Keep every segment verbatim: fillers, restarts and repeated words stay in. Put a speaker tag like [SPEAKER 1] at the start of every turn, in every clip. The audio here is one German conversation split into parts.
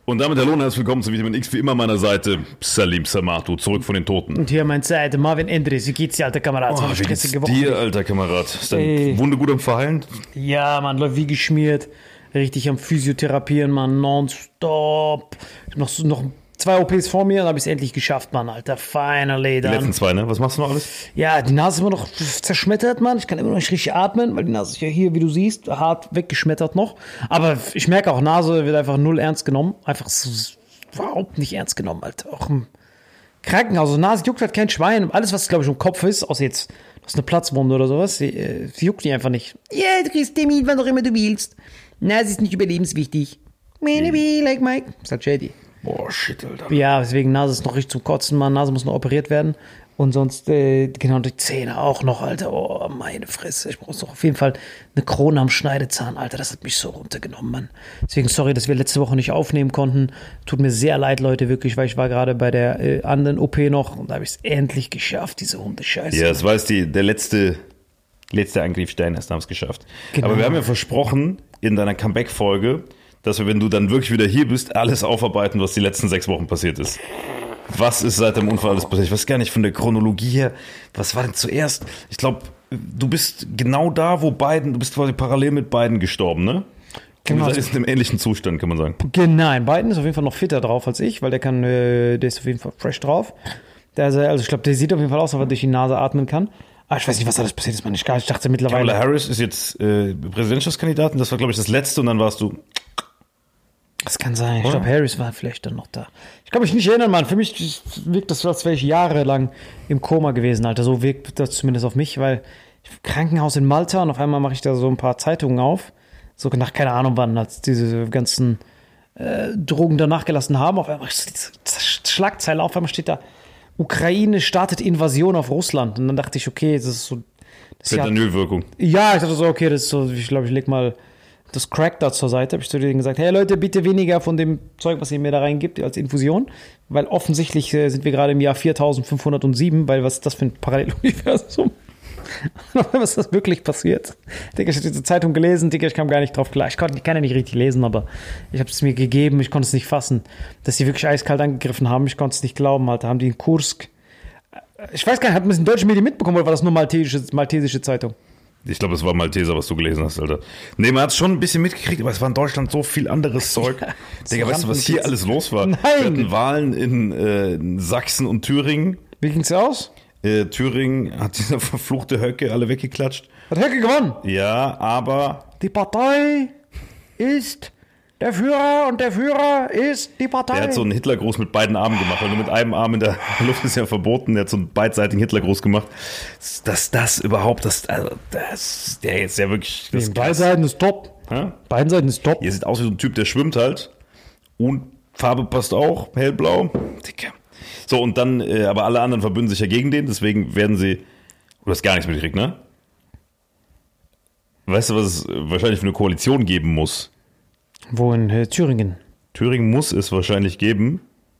[SPEAKER 1] Und damit hallo und herzlich willkommen zu Vitamin X, wie immer an meiner Seite, Salim Samatu, zurück von den Toten.
[SPEAKER 2] Und hier an meiner Seite, Marvin Endres, wie geht's dir, alter Kamerad?
[SPEAKER 1] Oh, wie geht's dir, alter Kamerad? Ist deine Wunde gut am Verheilen?
[SPEAKER 2] Ja, man, läuft wie geschmiert, richtig am Physiotherapieren, man, nonstop. Ich hab noch, so, noch zwei O Ps vor mir, dann hab ich's endlich geschafft, man, alter, finally.
[SPEAKER 1] Die letzten zwei, ne? Was machst du noch alles?
[SPEAKER 2] Ja, die Nase ist immer noch zerschmettert, man. Ich kann immer noch nicht richtig atmen, weil die Nase ist ja hier, wie du siehst, hart weggeschmettert noch. Aber ich merke auch, Nase wird einfach null ernst genommen. Einfach so, überhaupt nicht ernst genommen, Alter. Auch im Krankenhaus, also Nase juckt halt kein Schwein. Alles, was, glaube ich, im Kopf ist, außer jetzt, das ist eine Platzwunde oder sowas, sie, sie juckt die einfach nicht. Ja, yeah, du kriegst Termin, wann auch immer du willst. Nase ist nicht überlebenswichtig. Maybe like Mike, sagt J D.
[SPEAKER 1] Boah, shit, Alter.
[SPEAKER 2] Ja, deswegen Nase ist noch richtig zum Kotzen, Mann. Nase muss noch operiert werden. Und sonst, äh, genau, die Zähne auch noch, Alter. Oh, meine Fresse. Ich brauche noch auf jeden Fall eine Krone am Schneidezahn, Alter. Das hat mich so runtergenommen, Mann. Deswegen sorry, dass wir letzte Woche nicht aufnehmen konnten. Tut mir sehr leid, Leute, wirklich, weil ich war gerade bei der äh, anderen O P noch und da habe ich es endlich geschafft, diese Hundescheiße.
[SPEAKER 1] Ja, es war jetzt die, der letzte, letzte Angriffstein, erst haben es geschafft. Genau. Aber wir haben ja versprochen, in deiner Comeback-Folge, dass wir, wenn du dann wirklich wieder hier bist, alles aufarbeiten, was die letzten sechs Wochen passiert ist. Was ist seit dem Unfall alles passiert? Ich weiß gar nicht von der Chronologie her. Was war denn zuerst? Ich glaube, du bist genau da, wo Biden, du bist quasi parallel mit Biden gestorben, ne? Genau. Das ist in einem ähnlichen Zustand, kann man sagen.
[SPEAKER 2] Genau, Biden ist auf jeden Fall noch fitter drauf als ich, weil der kann, der ist auf jeden Fall fresh drauf. Der ist, also ich glaube, der sieht auf jeden Fall aus, als ob er durch die Nase atmen kann. Aber ich weiß nicht, was alles passiert ist, man. Ich dachte mittlerweile.
[SPEAKER 1] Kamala Harris ist jetzt äh, Präsidentschaftskandidatin. Das war, glaube ich, das letzte und dann warst du.
[SPEAKER 2] Das kann sein. Ich glaube, Harris war vielleicht dann noch da. Ich kann mich nicht erinnern, Mann. Für mich wirkt das so, als wäre ich jahrelang im Koma gewesen, Alter. So wirkt das zumindest auf mich, weil ich im Krankenhaus in Malta und auf einmal mache ich da so ein paar Zeitungen auf. So nach keine Ahnung wann, als diese ganzen äh, Drogen da nachgelassen haben. Auf einmal diese Schlagzeile, auf einmal steht da, Ukraine startet Invasion auf Russland. Und dann dachte ich, okay, das ist so...
[SPEAKER 1] Fentanylwirkung.
[SPEAKER 2] Ja, ich dachte so, okay, das ist so, ich glaube, ich leg mal das Crack da zur Seite, habe ich zu denen gesagt, hey Leute, bitte weniger von dem Zeug, was ihr mir da reingibt, als Infusion, weil offensichtlich äh, sind wir gerade im Jahr viertausendfünfhundertsieben, weil was ist das für ein Paralleluniversum? Was ist das wirklich passiert? Digga, ich habe diese Zeitung gelesen, Digga, ich kam gar nicht drauf klar. Ich, konnte, ich kann ja nicht richtig lesen, aber ich habe es mir gegeben, ich konnte es nicht fassen, dass die wirklich eiskalt angegriffen haben. Ich konnte es nicht glauben, Alter. Haben die in Kursk, ich weiß gar nicht, hat man das in deutschen Medien mitbekommen oder war das nur maltesische, maltesische Zeitung?
[SPEAKER 1] Ich glaube, es war Malteser, was du gelesen hast, Alter. Nee, man hat es schon ein bisschen mitgekriegt, aber es war in Deutschland so viel anderes Zeug. Ja, Digga, weißt du, was hier alles los war?
[SPEAKER 2] Nein.
[SPEAKER 1] Wir hatten Wahlen in, äh, in Sachsen und Thüringen.
[SPEAKER 2] Wie ging's aus?
[SPEAKER 1] Äh, Thüringen hat dieser verfluchte Höcke alle weggeklatscht.
[SPEAKER 2] Hat Höcke gewonnen?
[SPEAKER 1] Ja, aber...
[SPEAKER 2] Die Partei ist der Führer und der Führer ist die Partei.
[SPEAKER 1] Der hat so einen Hitlergruß mit beiden Armen gemacht. Und nur mit einem Arm in der Luft ist ja verboten. Der hat so einen beidseitigen Hitlergruß gemacht. Dass das überhaupt, das, also das, der ist ja wirklich... Das
[SPEAKER 2] beiden Seiten ist top.
[SPEAKER 1] Ja?
[SPEAKER 2] Beiden Seiten ist top.
[SPEAKER 1] Ihr sieht aus wie so ein Typ, der schwimmt halt. Und Farbe passt auch, hellblau. Dicker. So, und dann, äh, aber alle anderen verbünden sich ja gegen den. Deswegen werden sie... Du hast gar nichts mitgekriegt, ne? Weißt du, was es wahrscheinlich für eine Koalition geben muss?
[SPEAKER 2] Wo in äh, Thüringen?
[SPEAKER 1] Thüringen muss es wahrscheinlich geben.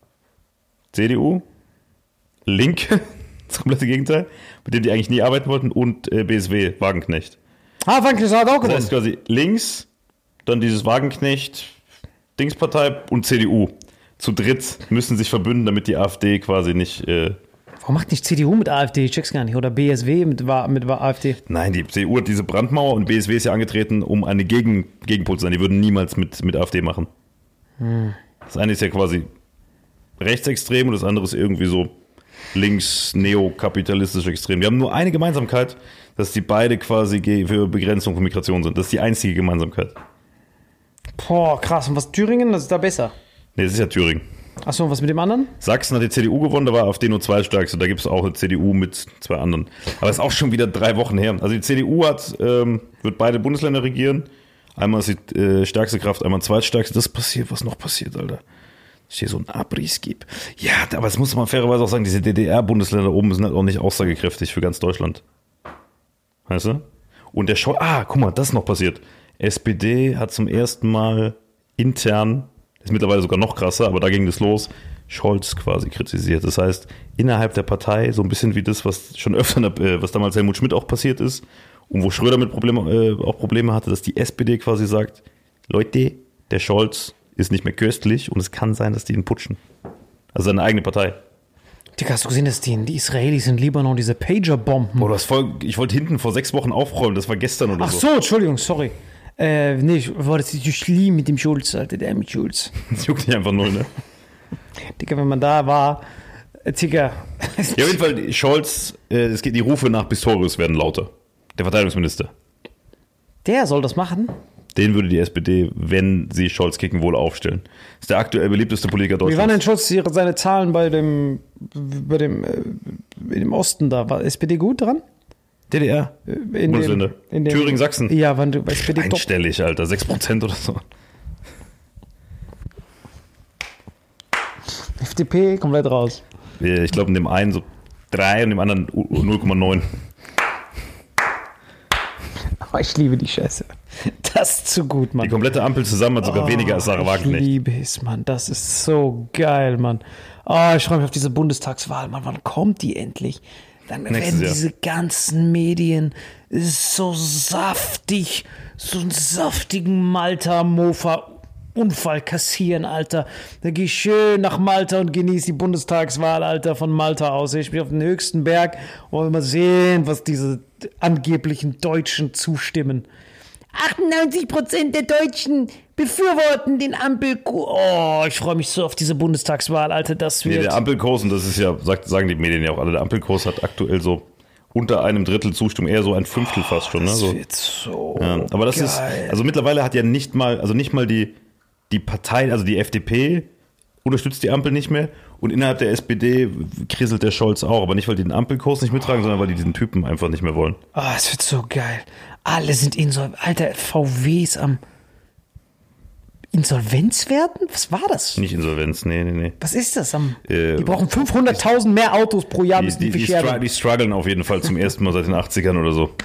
[SPEAKER 1] C D U, Linke, das komplette Gegenteil, mit dem die eigentlich nie arbeiten wollten, und äh, B S W, Wagenknecht.
[SPEAKER 2] Ah, Wagenknecht hat auch gewonnen.
[SPEAKER 1] Das heißt quasi links, dann dieses Wagenknecht, Dingspartei und C D U. Zu dritt müssen sich verbünden, damit die AfD quasi nicht... Äh
[SPEAKER 2] Warum macht nicht C D U mit AfD? Ich check's gar nicht. Oder B S W mit, mit AfD?
[SPEAKER 1] Nein, die C D U hat diese Brandmauer und B S W ist ja angetreten, um eine Gegen, Gegenpol zu sein. Die würden niemals mit, mit AfD machen. Hm. Das eine ist ja quasi rechtsextrem und das andere ist irgendwie so links neokapitalistisch extrem. Die haben nur eine Gemeinsamkeit, dass die beide quasi für Begrenzung von Migration sind. Das ist die einzige Gemeinsamkeit.
[SPEAKER 2] Boah, krass. Und was Thüringen? Das ist da besser?
[SPEAKER 1] Nee, das ist ja Thüringen.
[SPEAKER 2] Achso, und was mit dem anderen?
[SPEAKER 1] Sachsen hat die C D U gewonnen, da war AfD nur zweitstärkste. Da gibt es auch eine C D U mit zwei anderen. Aber das ist auch schon wieder drei Wochen her. Also die C D U hat, ähm, wird beide Bundesländer regieren. Einmal ist die äh, stärkste Kraft, einmal zweitstärkste. Das passiert, was noch passiert, Alter. Dass hier so ein Abriss gibt. Ja, aber das muss man fairerweise auch sagen, diese D D R-Bundesländer oben sind halt auch nicht aussagekräftig für ganz Deutschland. Weißt du? Und der Scholz, ah, guck mal, das ist noch passiert. S P D hat zum ersten Mal intern, ist mittlerweile sogar noch krasser, aber da ging das los, Scholz quasi kritisiert. Das heißt, innerhalb der Partei, so ein bisschen wie das, was schon öfter, äh, was damals Helmut Schmidt auch passiert ist und wo Schröder mit Probleme, äh, auch Probleme hatte, dass die S P D quasi sagt, Leute, der Scholz ist nicht mehr köstlich und es kann sein, dass die ihn putschen. Also seine eigene Partei.
[SPEAKER 2] Digga, hast du gesehen, dass die, die Israelis in Libanon diese Pager-Bomben...
[SPEAKER 1] Boah, das voll, ich wollte hinten vor sechs Wochen aufräumen, das war gestern oder
[SPEAKER 2] Ach
[SPEAKER 1] so.
[SPEAKER 2] so, Entschuldigung, sorry. Äh, nee, ich war das nicht schlimm mit dem Schulz, Alter, der mit Schulz.
[SPEAKER 1] Das juckt nicht einfach null, ne?
[SPEAKER 2] Digga, wenn man da war, äh, Digga.
[SPEAKER 1] Ja, auf jeden Fall, Scholz, äh, es geht, die Rufe nach Pistorius werden lauter. Der Verteidigungsminister.
[SPEAKER 2] Der soll das machen?
[SPEAKER 1] Den würde die S P D, wenn sie Scholz kicken, wohl aufstellen. Das ist der aktuell beliebteste Politiker Deutschlands.
[SPEAKER 2] Wie waren denn Scholz ihre, seine Zahlen bei dem, bei dem, äh, in dem Osten da? War S P D gut dran?
[SPEAKER 1] D D R,
[SPEAKER 2] In
[SPEAKER 1] Bundesländer.
[SPEAKER 2] dem, in dem,
[SPEAKER 1] Thüringen, Sachsen.
[SPEAKER 2] Ja, waren du bei S P D top.
[SPEAKER 1] Einstellig, Alter, sechs Prozent oder so.
[SPEAKER 2] F D P komplett raus.
[SPEAKER 1] Ich glaube, in dem einen so drei und dem anderen null Komma neun.
[SPEAKER 2] Oh, ich liebe die Scheiße. Das ist zu gut, Mann.
[SPEAKER 1] Die komplette Ampel zusammen hat sogar
[SPEAKER 2] oh,
[SPEAKER 1] weniger als Sarah Wagenknecht.
[SPEAKER 2] Ich liebe es, Mann. Das ist so geil, Mann. Oh, ich freue mich auf diese Bundestagswahl, Mann. Wann kommt die endlich? Dann
[SPEAKER 1] Nächstes
[SPEAKER 2] werden
[SPEAKER 1] Jahr.
[SPEAKER 2] diese ganzen Medien es ist so saftig, so einen saftigen Malta-Mofa-Unfall kassieren, Alter. Da gehe ich schön nach Malta und genieße die Bundestagswahl, Alter, von Malta aus. Ich bin auf den höchsten Berg und mal sehen, was diese angeblichen Deutschen zustimmen. achtundneunzig Prozent der Deutschen befürworten den Ampelkurs. Oh, ich freue mich so auf diese Bundestagswahl, Alter. Das
[SPEAKER 1] Nee,
[SPEAKER 2] wird...
[SPEAKER 1] der Ampelkurs, und das ist ja, sagt, sagen die Medien ja auch alle, der Ampelkurs hat aktuell so unter einem Drittel Zustimmung, eher so ein Fünftel fast schon. Ne?
[SPEAKER 2] das
[SPEAKER 1] So.
[SPEAKER 2] wird so
[SPEAKER 1] Ja, aber das
[SPEAKER 2] geil.
[SPEAKER 1] ist, also mittlerweile hat ja nicht mal, also nicht mal die, die Partei, also die F D P unterstützt die Ampel nicht mehr und innerhalb der S P D kriselt der Scholz auch, aber nicht, weil die den Ampelkurs nicht mittragen, sondern weil die diesen Typen einfach nicht mehr wollen.
[SPEAKER 2] Oh, es wird so geil. Alle sind insolvent. Alter, V W ist am Insolvenz werden? Was war das?
[SPEAKER 1] Nicht Insolvenz, nee, nee, nee.
[SPEAKER 2] Was ist das? Am,
[SPEAKER 1] Äh,
[SPEAKER 2] die brauchen fünfhunderttausend mehr Autos pro Jahr,
[SPEAKER 1] Die,
[SPEAKER 2] müssen
[SPEAKER 1] die,
[SPEAKER 2] die
[SPEAKER 1] die,
[SPEAKER 2] verscherben.
[SPEAKER 1] str- die strugglen auf jeden Fall zum ersten Mal seit den achtzigern oder so.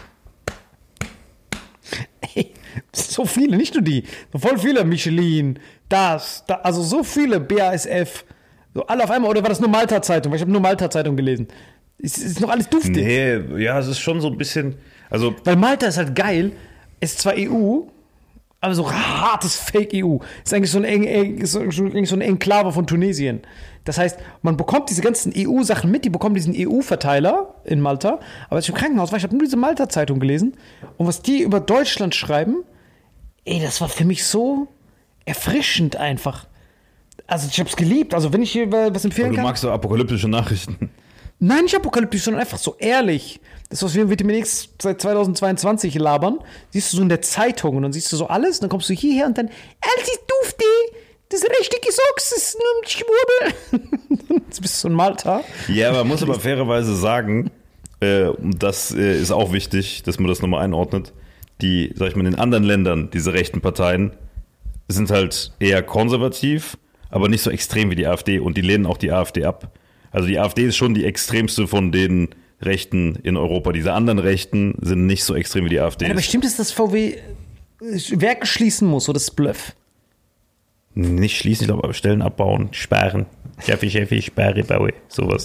[SPEAKER 2] Ey, so viele, nicht nur die. So voll viele. Michelin, das, da, also so viele B A S F. So alle auf einmal. Oder war das nur Malta-Zeitung? Weil ich habe nur Malta-Zeitung gelesen. Es ist noch alles duftig.
[SPEAKER 1] Nee, ja, es ist schon so ein bisschen, also
[SPEAKER 2] Weil Malta ist halt geil. Ist zwar E U, aber so hartes Fake-E U. Ist eigentlich so ein, eng, eng, ist eigentlich so eine Enklave von Tunesien. Das heißt, man bekommt diese ganzen E U-Sachen mit, die bekommen diesen E U-Verteiler in Malta. Aber als ich im Krankenhaus war, ich habe nur diese Malta-Zeitung gelesen. Und was die über Deutschland schreiben, ey, das war für mich so erfrischend einfach. Also ich habe es geliebt. Also wenn ich hier was empfehlen
[SPEAKER 1] du
[SPEAKER 2] kann.
[SPEAKER 1] magst so apokalyptische Nachrichten.
[SPEAKER 2] Nein, nicht apokalyptisch, sondern einfach so ehrlich. Das, was wir mit Vitamin X seit zweitausendzweiundzwanzig labern, siehst du so in der Zeitung und dann siehst du so alles und dann kommst du hierher und dann, alles ist dufte, das richtige Socks ist nur ein Schwurbel. Jetzt bist du in Malta.
[SPEAKER 1] Ja, aber man muss aber fairerweise sagen, äh, und das äh, ist auch wichtig, dass man das nochmal einordnet, die, sag ich mal, in den anderen Ländern, diese rechten Parteien, sind halt eher konservativ, aber nicht so extrem wie die AfD und die lehnen auch die AfD ab. Also die AfD ist schon die extremste von den Rechten in Europa. Diese anderen Rechten sind nicht so extrem wie die AfD.
[SPEAKER 2] Ja, aber
[SPEAKER 1] ist.
[SPEAKER 2] stimmt es, dass V W Werke schließen muss, oder das ist Bluff?
[SPEAKER 1] Nicht schließen, ich glaube, aber Stellen abbauen, sperren. Cheffi, Cheffi, sperre, baue, sowas.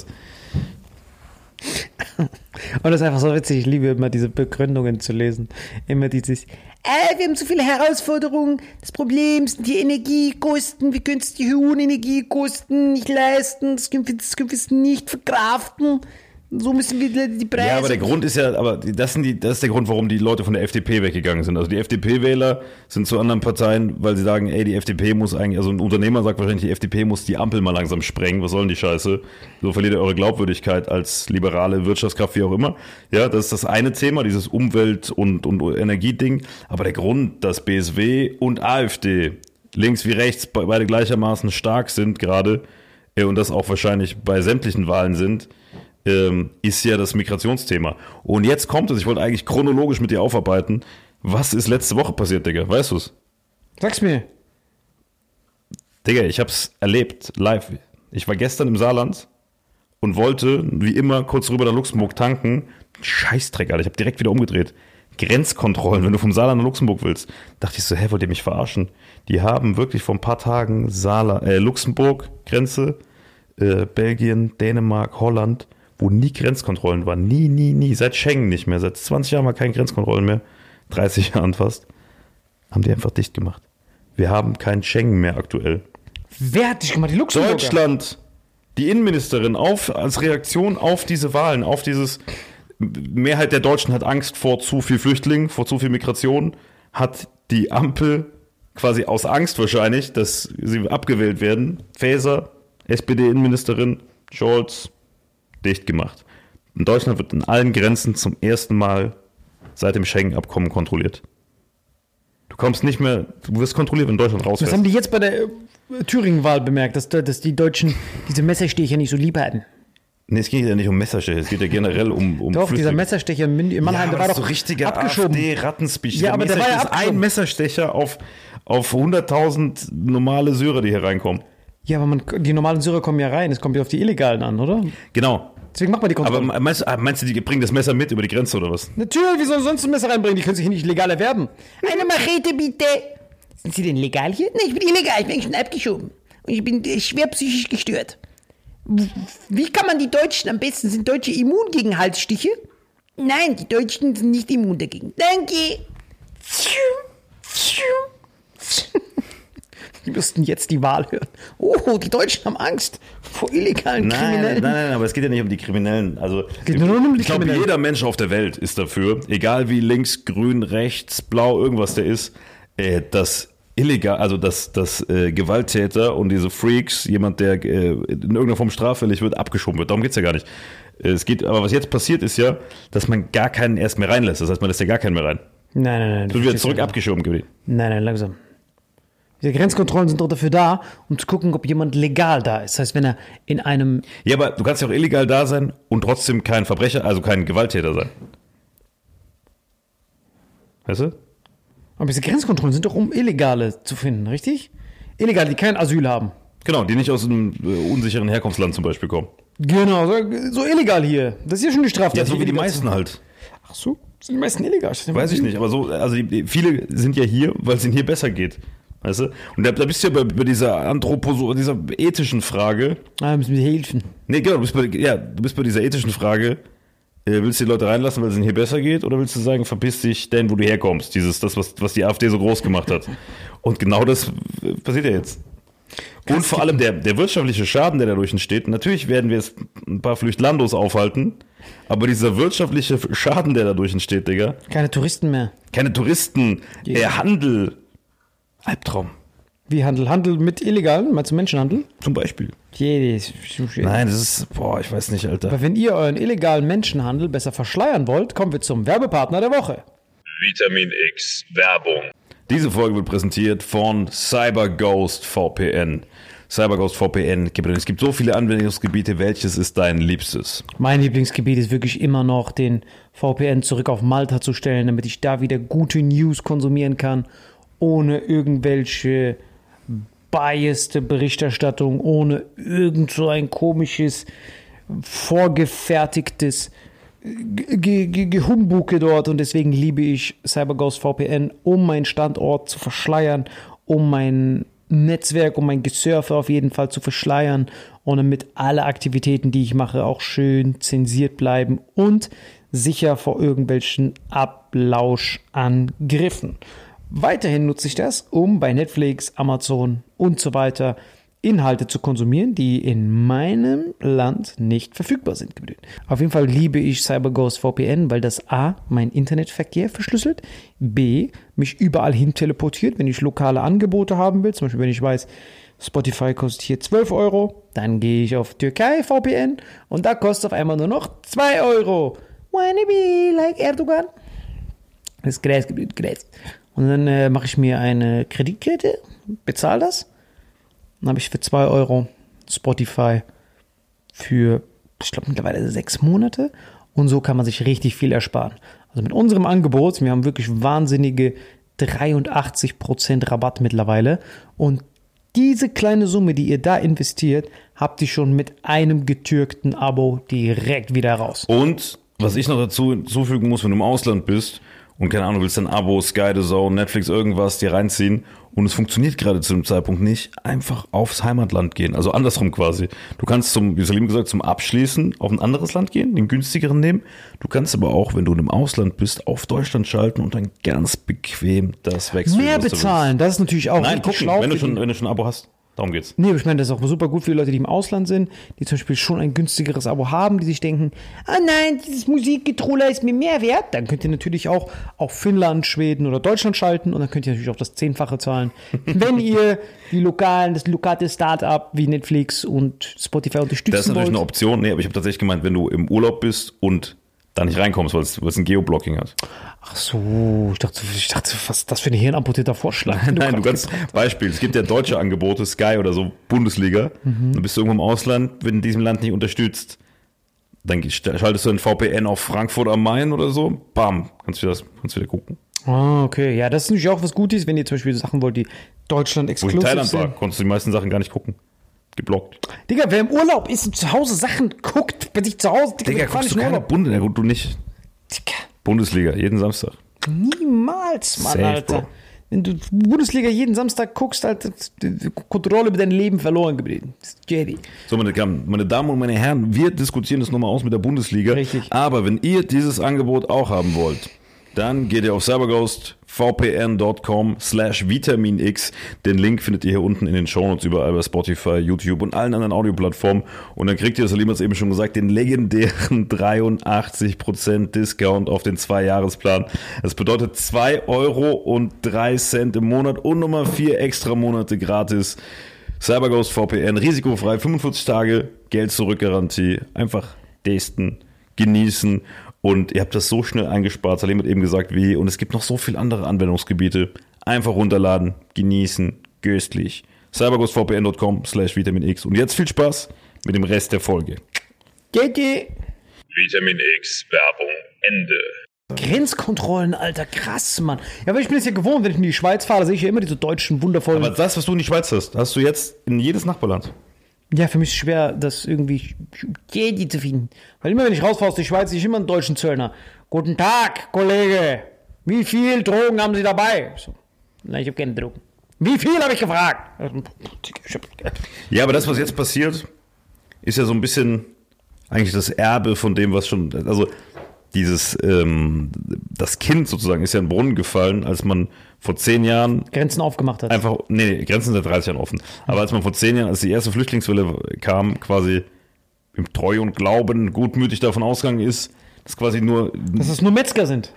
[SPEAKER 2] Und das ist einfach so witzig, ich liebe immer diese Begründungen zu lesen. Immer dieses, äh, wir haben so viele Herausforderungen, das Problem sind die Energiekosten, wir können die hohen Energiekosten nicht leisten, das können wir, das können wir nicht verkraften. So müssen wir die Preise...
[SPEAKER 1] Ja, aber der Grund ist ja, aber das, sind die, das ist der Grund, warum die Leute von der F D P weggegangen sind. Also die F D P-Wähler sind zu anderen Parteien, weil sie sagen, ey, die F D P muss eigentlich, also ein Unternehmer sagt wahrscheinlich, die F D P muss die Ampel mal langsam sprengen, was soll denn die Scheiße? So verliert ihr eure Glaubwürdigkeit als liberale Wirtschaftskraft, wie auch immer. Ja, das ist das eine Thema, dieses Umwelt- und, und Energieding. Aber der Grund, dass B S W und AfD, links wie rechts, beide gleichermaßen stark sind gerade, äh, und das auch wahrscheinlich bei sämtlichen Wahlen sind, ist ja das Migrationsthema. Und jetzt kommt es, ich wollte eigentlich chronologisch mit dir aufarbeiten. Was ist letzte Woche passiert, Digga? Weißt du es?
[SPEAKER 2] Sag's mir.
[SPEAKER 1] Digga, ich hab's erlebt, live. Ich war gestern im Saarland und wollte, wie immer, kurz rüber nach Luxemburg tanken. Scheißdreck, Alter, ich hab direkt wieder umgedreht. Grenzkontrollen, wenn du vom Saarland nach Luxemburg willst. Dachte ich so, hä, wollt ihr mich verarschen? Die haben wirklich vor ein paar Tagen Saarland, äh, Luxemburg, Grenze, äh, Belgien, Dänemark, Holland, wo nie Grenzkontrollen waren. Nie, nie, nie. Seit Schengen nicht mehr. Seit zwanzig Jahren war keine Grenzkontrollen mehr. dreißig Jahren fast. Haben die einfach dicht gemacht. Wir haben kein Schengen mehr aktuell.
[SPEAKER 2] Wer hat dich gemacht? Die Luxemburger?
[SPEAKER 1] Deutschland, die Innenministerin, auf, als Reaktion auf diese Wahlen, auf dieses, Mehrheit der Deutschen hat Angst vor zu viel Flüchtlingen, vor zu viel Migration, hat die Ampel quasi aus Angst wahrscheinlich, dass sie abgewählt werden, Faeser, S P D-Innenministerin, Scholz, dicht gemacht. In Deutschland wird in allen Grenzen zum ersten Mal seit dem Schengen-Abkommen kontrolliert. Du kommst nicht mehr, du wirst kontrolliert, wenn Deutschland rausfährst.
[SPEAKER 2] Was haben die jetzt bei der äh, Thüringen-Wahl bemerkt, dass, dass die Deutschen diese Messerstecher nicht so lieb hatten?
[SPEAKER 1] Nee, es geht ja nicht um Messerstecher, es geht ja generell um, um
[SPEAKER 2] Doch, dieser Messerstecher in München- in Mannheim,
[SPEAKER 1] ja,
[SPEAKER 2] der war
[SPEAKER 1] so
[SPEAKER 2] doch
[SPEAKER 1] richtiger
[SPEAKER 2] abgeschoben.
[SPEAKER 1] AfD-Rattenspeech.
[SPEAKER 2] Ja, aber der war ja
[SPEAKER 1] ist
[SPEAKER 2] abgeschoben.
[SPEAKER 1] ein Messerstecher auf, auf hunderttausend normale Syrer, die hier reinkommen.
[SPEAKER 2] Ja, aber man, die normalen Syrer kommen ja rein, es kommt ja auf die Illegalen an, oder?
[SPEAKER 1] Genau.
[SPEAKER 2] Deswegen macht man die Kontrolle.
[SPEAKER 1] Aber meinst, meinst du, die bringen das Messer mit über die Grenze oder was?
[SPEAKER 2] Natürlich, wie soll sonst ein Messer reinbringen? Die können sich hier nicht legal erwerben. Eine Machete bitte. Sind Sie denn legal hier? Nein, ich bin illegal, ich bin schon abgeschoben. Und ich bin äh, schwer psychisch gestört. Wie kann man die Deutschen, am besten sind Deutsche immun gegen Halsstiche? Nein, die Deutschen sind nicht immun dagegen. Danke. Die müssten jetzt die Wahl hören. Oh, die Deutschen haben Angst vor illegalen
[SPEAKER 1] Nein, nein,
[SPEAKER 2] Kriminellen.
[SPEAKER 1] nein, aber es geht ja nicht um die Kriminellen. Also,
[SPEAKER 2] geht nur um die
[SPEAKER 1] ich glaube,
[SPEAKER 2] Kriminellen.
[SPEAKER 1] jeder Mensch auf der Welt ist dafür, egal wie links, grün, rechts, blau, irgendwas der ist, äh, dass illegal, also dass, dass äh, Gewalttäter und diese Freaks, jemand, der äh, in irgendeiner Form straffällig wird, abgeschoben wird. Darum geht's ja gar nicht. Äh, es geht, aber was jetzt passiert ist ja, dass man gar keinen erst mehr reinlässt. Das heißt, man lässt ja gar keinen mehr rein.
[SPEAKER 2] Nein, nein, nein.
[SPEAKER 1] Es wird wieder zurück abgeschoben gewesen.
[SPEAKER 2] Nein, nein, langsam. Diese Grenzkontrollen sind doch dafür da, um zu gucken, ob jemand legal da ist. Das heißt, wenn er in einem...
[SPEAKER 1] Ja, aber du kannst ja auch illegal da sein und trotzdem kein Verbrecher, also kein Gewalttäter sein. Weißt du?
[SPEAKER 2] Aber diese Grenzkontrollen sind doch, um Illegale zu finden, richtig? Illegale, die kein Asyl haben.
[SPEAKER 1] Genau, die nicht aus einem äh, unsicheren Herkunftsland zum Beispiel kommen.
[SPEAKER 2] Genau, so, so illegal hier. Das ist ja schon die Straftat.
[SPEAKER 1] Ja, so wie die
[SPEAKER 2] illegal
[SPEAKER 1] meisten
[SPEAKER 2] zu-
[SPEAKER 1] halt.
[SPEAKER 2] Ach so, sind die meisten illegal?
[SPEAKER 1] Weiß ich nicht, aber so, also die, viele sind ja hier, weil es ihnen hier besser geht. Weißt du? Und da, da bist du ja bei, bei dieser Anthroposo, dieser ethischen Frage.
[SPEAKER 2] Ah, müssen wir helfen.
[SPEAKER 1] Nee, genau, du bist bei, ja, du bist bei dieser ethischen Frage, äh, willst du die Leute reinlassen, weil es ihnen hier besser geht, oder willst du sagen, verpiss dich denn, wo du herkommst? Dieses, das, was, was die AfD so groß gemacht hat. Und genau das äh, passiert ja jetzt. Und vor allem der, der wirtschaftliche Schaden, der dadurch entsteht. Natürlich werden wir jetzt ein paar Flüchtlandos aufhalten, aber dieser wirtschaftliche Schaden, der dadurch entsteht, Digga.
[SPEAKER 2] Keine Touristen mehr.
[SPEAKER 1] Keine Touristen,
[SPEAKER 2] Ja.
[SPEAKER 1] äh, Handel. Albtraum.
[SPEAKER 2] Wie Handel? Handel mit Illegalen? Meinst du Menschenhandel?
[SPEAKER 1] Zum Beispiel.
[SPEAKER 2] Jedes.
[SPEAKER 1] Nein, das ist, boah, ich weiß nicht, Alter.
[SPEAKER 2] Aber wenn ihr euren illegalen Menschenhandel besser verschleiern wollt, kommen wir zum Werbepartner der Woche.
[SPEAKER 3] Vitamin X Werbung.
[SPEAKER 1] Diese Folge wird präsentiert von CyberGhost V P N. CyberGhost V P N, es gibt so viele Anwendungsgebiete, welches ist dein liebstes?
[SPEAKER 2] Mein Lieblingsgebiet ist wirklich immer noch, den V P N zurück auf Malta zu stellen, damit ich da wieder gute News konsumieren kann, ohne irgendwelche biased Berichterstattung, ohne irgend so ein komisches, vorgefertigtes Ge- Ge- Gehumbuke dort. Und deswegen liebe ich CyberGhost V P N, um meinen Standort zu verschleiern, um mein Netzwerk, um mein Gesurfe auf jeden Fall zu verschleiern und damit alle Aktivitäten, die ich mache, auch schön zensiert bleiben und sicher vor irgendwelchen Ablauschangriffen. Weiterhin nutze ich das, um bei Netflix, Amazon und so weiter Inhalte zu konsumieren, die in meinem Land nicht verfügbar sind. Auf jeden Fall liebe ich CyberGhost V P N, weil das A, meinen Internetverkehr verschlüsselt, B, mich überall hin teleportiert, wenn ich lokale Angebote haben will. Zum Beispiel, wenn ich weiß, Spotify kostet hier zwölf Euro, dann gehe ich auf Türkei V P N und da kostet auf einmal nur noch zwei Euro. Wanna be like Erdogan? Das ist Gräß, Gräß. Und dann äh, mache ich mir eine Kreditkarte, bezahle das. Dann habe ich für zwei Euro Spotify für, ich glaube, mittlerweile sechs Monate. Und so kann man sich richtig viel ersparen. Also mit unserem Angebot, wir haben wirklich wahnsinnige dreiundachtzig Prozent Rabatt mittlerweile. Und diese kleine Summe, die ihr da investiert, habt ihr schon mit einem getürkten Abo direkt wieder raus.
[SPEAKER 1] Und was ich noch dazu hinzufügen muss, wenn du im Ausland bist und keine Ahnung, willst ein Abo, Sky, The Zone, Netflix, irgendwas dir reinziehen und es funktioniert gerade zu dem Zeitpunkt nicht, einfach aufs Heimatland gehen. Also andersrum quasi. Du kannst zum, wie Salim gesagt, zum Abschließen auf ein anderes Land gehen, den günstigeren nehmen. Du kannst aber auch, wenn du im Ausland bist, auf Deutschland schalten und dann ganz bequem das wechseln.
[SPEAKER 2] Mehr bezahlen, das ist natürlich auch
[SPEAKER 1] Nein,
[SPEAKER 2] richtig
[SPEAKER 1] gucken,
[SPEAKER 2] schlau.
[SPEAKER 1] wenn du
[SPEAKER 2] für
[SPEAKER 1] schon,
[SPEAKER 2] die-
[SPEAKER 1] wenn du schon ein Abo hast. Darum geht's.
[SPEAKER 2] Nee, aber ich meine, das ist auch super gut für die Leute, die im Ausland sind, die zum Beispiel schon ein günstigeres Abo haben, die sich denken, ah nein, dieses Musikgetroller ist mir mehr wert. Dann könnt ihr natürlich auch auf Finnland, Schweden oder Deutschland schalten und dann könnt ihr natürlich auch das Zehnfache zahlen, wenn ihr die lokalen, das lokale Start-up wie Netflix und Spotify unterstützen
[SPEAKER 1] Das ist natürlich eine
[SPEAKER 2] wollt.
[SPEAKER 1] Option. Nee, aber ich habe tatsächlich gemeint, wenn du im Urlaub bist und da nicht reinkommst, weil es, weil es ein Geoblocking hat.
[SPEAKER 2] Ach so, ich dachte, ich dachte, was ist das für ein hirnamputierter Vorschlag? den
[SPEAKER 1] Nein, du
[SPEAKER 2] grad
[SPEAKER 1] kannst,
[SPEAKER 2] gebracht hast.
[SPEAKER 1] Beispiel, es gibt ja deutsche Angebote, Sky oder so, Bundesliga.
[SPEAKER 2] Mhm.
[SPEAKER 1] Dann bist du irgendwo im Ausland, wenn in diesem Land nicht unterstützt, dann schaltest du ein V P N auf Frankfurt am Main oder so, bam, kannst du das, kannst du wieder gucken.
[SPEAKER 2] Ah, okay. Ja, das ist natürlich auch was Gutes, wenn ihr zum Beispiel Sachen wollt, die Deutschland
[SPEAKER 1] Wo ich in
[SPEAKER 2] exklusiv
[SPEAKER 1] Thailand war,
[SPEAKER 2] sind.
[SPEAKER 1] konntest du die meisten Sachen gar nicht gucken. Geblockt.
[SPEAKER 2] Digga, wer im Urlaub ist und zu Hause Sachen guckt, bei sich zu Hause, Digga,
[SPEAKER 1] Digga,
[SPEAKER 2] wir fahren
[SPEAKER 1] guckst
[SPEAKER 2] nicht
[SPEAKER 1] du
[SPEAKER 2] in
[SPEAKER 1] keine
[SPEAKER 2] Urlaub.
[SPEAKER 1] Bunde, ja gut, du nicht.
[SPEAKER 2] Digga,
[SPEAKER 1] Bundesliga, jeden Samstag.
[SPEAKER 2] niemals, Mann,
[SPEAKER 1] Safe,
[SPEAKER 2] Alter.
[SPEAKER 1] Bro.
[SPEAKER 2] Wenn du Bundesliga jeden Samstag guckst, Alter, die die Kontrolle über dein Leben verloren geblieben. Das ist Jerry.
[SPEAKER 1] So, meine, meine Damen und meine Herren, wir diskutieren das nochmal aus mit der Bundesliga.
[SPEAKER 2] Richtig.
[SPEAKER 1] Aber wenn ihr dieses Angebot auch haben wollt, dann geht ihr auf cyberghostvpn.com slash vitaminx. Den Link findet ihr hier unten in den Shownotes überall bei Spotify, YouTube und allen anderen Audioplattformen. Und dann kriegt ihr, Salim hat es eben schon gesagt, den legendären dreiundachtzig Prozent Discount auf den Zwei-Jahres-Plan. Das bedeutet zwei Euro und drei Cent im Monat und nochmal vier extra Monate gratis. CyberGhost V P N, risikofrei, fünfundvierzig Tage, Geld-Zurück-Garantie. Einfach testen, genießen. Und ihr habt das so schnell eingespart, Salim hat eben gesagt, wie. Und es gibt noch so viele andere Anwendungsgebiete. Einfach runterladen, genießen, köstlich. cyberghostvpn.com slash vitaminx. Und jetzt viel Spaß mit dem Rest der Folge.
[SPEAKER 2] Jerry.
[SPEAKER 3] Vitamin X Werbung Ende.
[SPEAKER 2] Grenzkontrollen, Alter, krass, Mann. Ja, aber ich bin es ja gewohnt, wenn ich in die Schweiz fahre, sehe ich ja immer diese deutschen, wundervollen...
[SPEAKER 1] Aber das, was du in die Schweiz hast, hast du jetzt in jedes Nachbarland.
[SPEAKER 2] Ja, für mich ist es schwer, das irgendwie Jedi zu finden. Weil immer, wenn ich rausfahre aus der Schweiz, sehe ich immer einen deutschen Zöllner. Guten Tag, Kollege. Wie viel Drogen haben Sie dabei? So. Nein, ich habe keine Drogen. Wie viel, habe ich gefragt? Ich hab,
[SPEAKER 1] Ja, aber das, was jetzt passiert, ist ja so ein bisschen eigentlich das Erbe von dem, was schon, also dieses, ähm, das Kind sozusagen ist ja in den Brunnen gefallen, als man vor zehn Jahren
[SPEAKER 2] Grenzen aufgemacht hat.
[SPEAKER 1] einfach, nee, nee, Grenzen sind seit dreißig Jahren offen, aber als man vor zehn Jahren, als die erste Flüchtlingswelle kam, quasi im Treu und Glauben gutmütig davon ausgegangen ist, dass quasi nur,
[SPEAKER 2] Dass es nur Metzger sind.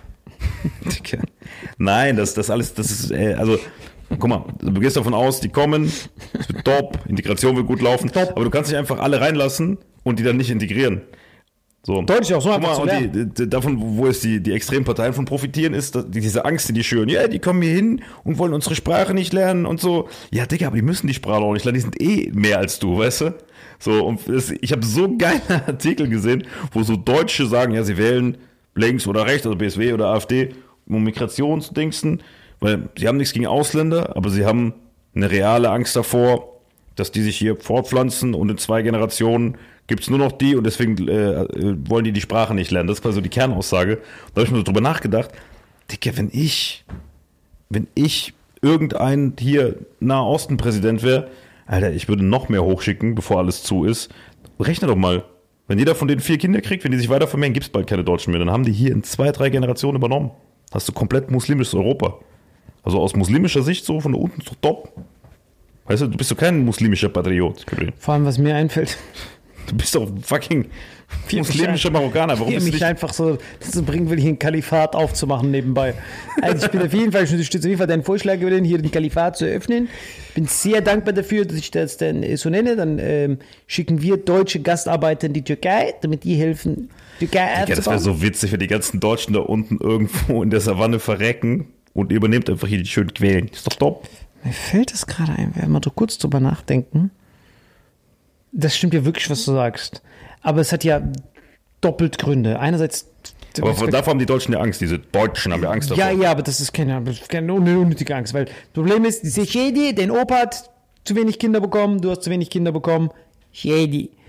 [SPEAKER 1] nein, das, das alles, das ist, äh, also, guck mal, du gehst davon aus, die kommen, es wird top, Integration wird gut laufen,
[SPEAKER 2] Top.
[SPEAKER 1] aber du kannst nicht einfach alle reinlassen und die dann nicht integrieren. So.
[SPEAKER 2] Deutlich auch so
[SPEAKER 1] Guck
[SPEAKER 2] einfach zu
[SPEAKER 1] mal,
[SPEAKER 2] lernen.
[SPEAKER 1] und die, die, davon, wo es die, die extremen Parteien von profitieren, ist dass die, diese Angst, die die schüren. Ja, die kommen hier hin und wollen unsere Sprache nicht lernen und so. Ja, Digga, aber die müssen die Sprache auch nicht lernen. Die sind eh mehr als du, weißt du? So, und das, ich habe so geile Artikel gesehen, wo so Deutsche sagen, ja, sie wählen links oder rechts, also B S W oder AfD, um Migrationsdingsten, weil sie haben nichts gegen Ausländer, aber sie haben eine reale Angst davor, dass die sich hier fortpflanzen und in zwei Generationen gibt es nur noch die und deswegen äh, wollen die die Sprache nicht lernen. Das ist quasi so die Kernaussage. Da habe ich mir so drüber nachgedacht, Digga, wenn ich, wenn ich irgendein hier Nahosten-Präsident wäre, Alter, ich würde noch mehr hochschicken, bevor alles zu ist. Rechne doch mal. Wenn jeder von denen vier Kinder kriegt, wenn die sich weiter vermehren, gibt es bald keine Deutschen mehr. Dann haben die hier in zwei, drei Generationen übernommen. Hast du komplett muslimisches Europa. Also aus muslimischer Sicht so von da unten ist doch top. Weißt du, du bist doch kein muslimischer Patriot.
[SPEAKER 2] Vor allem, was mir einfällt,
[SPEAKER 1] Du bist doch fucking
[SPEAKER 2] Wie
[SPEAKER 1] muslimischer Marokkaner. Warum
[SPEAKER 2] wie
[SPEAKER 1] bist du
[SPEAKER 2] mich
[SPEAKER 1] nicht?
[SPEAKER 2] einfach so dazu bringen will, hier ein Kalifat aufzumachen nebenbei. Also ich bin auf jeden Fall, ich unterstütze auf jeden Fall deinen Vorschlag, gewesen, hier ein Kalifat zu eröffnen. Bin sehr dankbar dafür, dass ich das dann äh, so nenne. Dann ähm, schicken wir deutsche Gastarbeiter in die Türkei, damit die helfen, Türkei
[SPEAKER 1] Ja, das wäre
[SPEAKER 2] aufzubauen.
[SPEAKER 1] so witzig, wenn die ganzen Deutschen da unten irgendwo in der Savanne verrecken und ihr übernehmt einfach hier die schönen Quellen. Ist doch top.
[SPEAKER 2] Mir fällt es gerade ein, wenn wir mal so kurz drüber nachdenken. Das stimmt ja wirklich, was du sagst. Aber es hat ja doppelt Gründe. Einerseits...
[SPEAKER 1] Aber von, davor haben die Deutschen ja Angst. Diese Deutschen haben ja Angst davor.
[SPEAKER 2] Ja, ja, aber das ist keine, keine unnötige Angst, weil das Problem ist, diese Schädi, dein Opa hat zu wenig Kinder bekommen, du hast zu wenig Kinder bekommen, Schädi.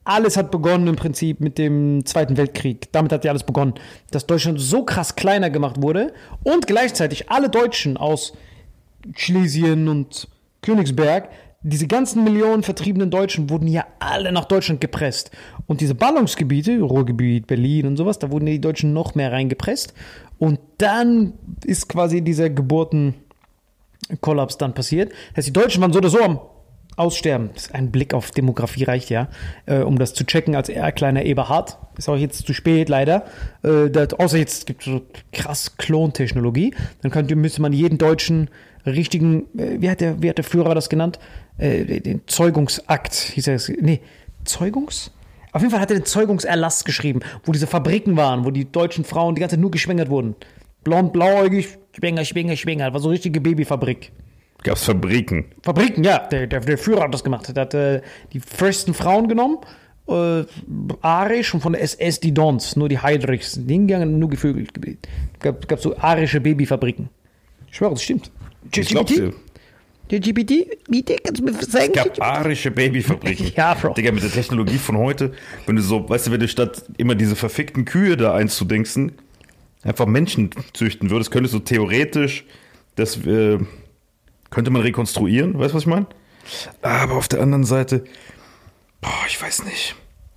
[SPEAKER 2] alles hat begonnen im Prinzip mit dem Zweiten Weltkrieg. Damit hat ja alles begonnen. Dass Deutschland so krass kleiner gemacht wurde und gleichzeitig alle Deutschen aus Schlesien und Königsberg, diese ganzen Millionen vertriebenen Deutschen wurden ja alle nach Deutschland gepresst. Und diese Ballungsgebiete, Ruhrgebiet, Berlin und sowas, da wurden die Deutschen noch mehr reingepresst. Und dann ist quasi dieser Geburtenkollaps dann passiert. Das heißt, die Deutschen waren so oder so am Aussterben. Ein Blick auf Demografie reicht ja, äh, um das zu checken als eher kleiner Eberhard. Ist auch jetzt zu spät, leider. Äh, das, außer jetzt gibt es so krass Klontechnologie. Dann könnte, müsste man jeden deutschen richtigen, äh, wie, hat der, wie hat der Führer das genannt? Äh, den Zeugungsakt, hieß er das? Nee, Zeugungs? Auf jeden Fall hat er den Zeugungserlass geschrieben, wo diese Fabriken waren, wo die deutschen Frauen die ganze Zeit nur geschwängert wurden. Blond, blauäugig, schwänger, schwänger, schwänger. War so eine richtige Babyfabrik.
[SPEAKER 1] Gab es Fabriken?
[SPEAKER 2] Fabriken, ja. Der, der, der Führer hat das gemacht. Er hat äh, die frühesten Frauen genommen, äh, arisch und von der S S die Dons, nur die Heidrichs. Die hingegangen, nur gevögelt. Es gab, gab so arische Babyfabriken. Ich schwöre, das stimmt.
[SPEAKER 1] Ich glaub's dir.
[SPEAKER 2] Der G P T? Wie der? Kannst du mir sagen?
[SPEAKER 1] Es gab arische Babyfabriken.
[SPEAKER 2] Ja, Bro.
[SPEAKER 1] Digga, mit der Technologie von heute, wenn du so, weißt du, wenn du statt immer diese verfickten Kühe da einzudenken, einfach Menschen züchten würdest, könntest du theoretisch das, äh, könnte man rekonstruieren, weißt du, was ich meine? Aber auf der anderen Seite, boah, ich weiß nicht.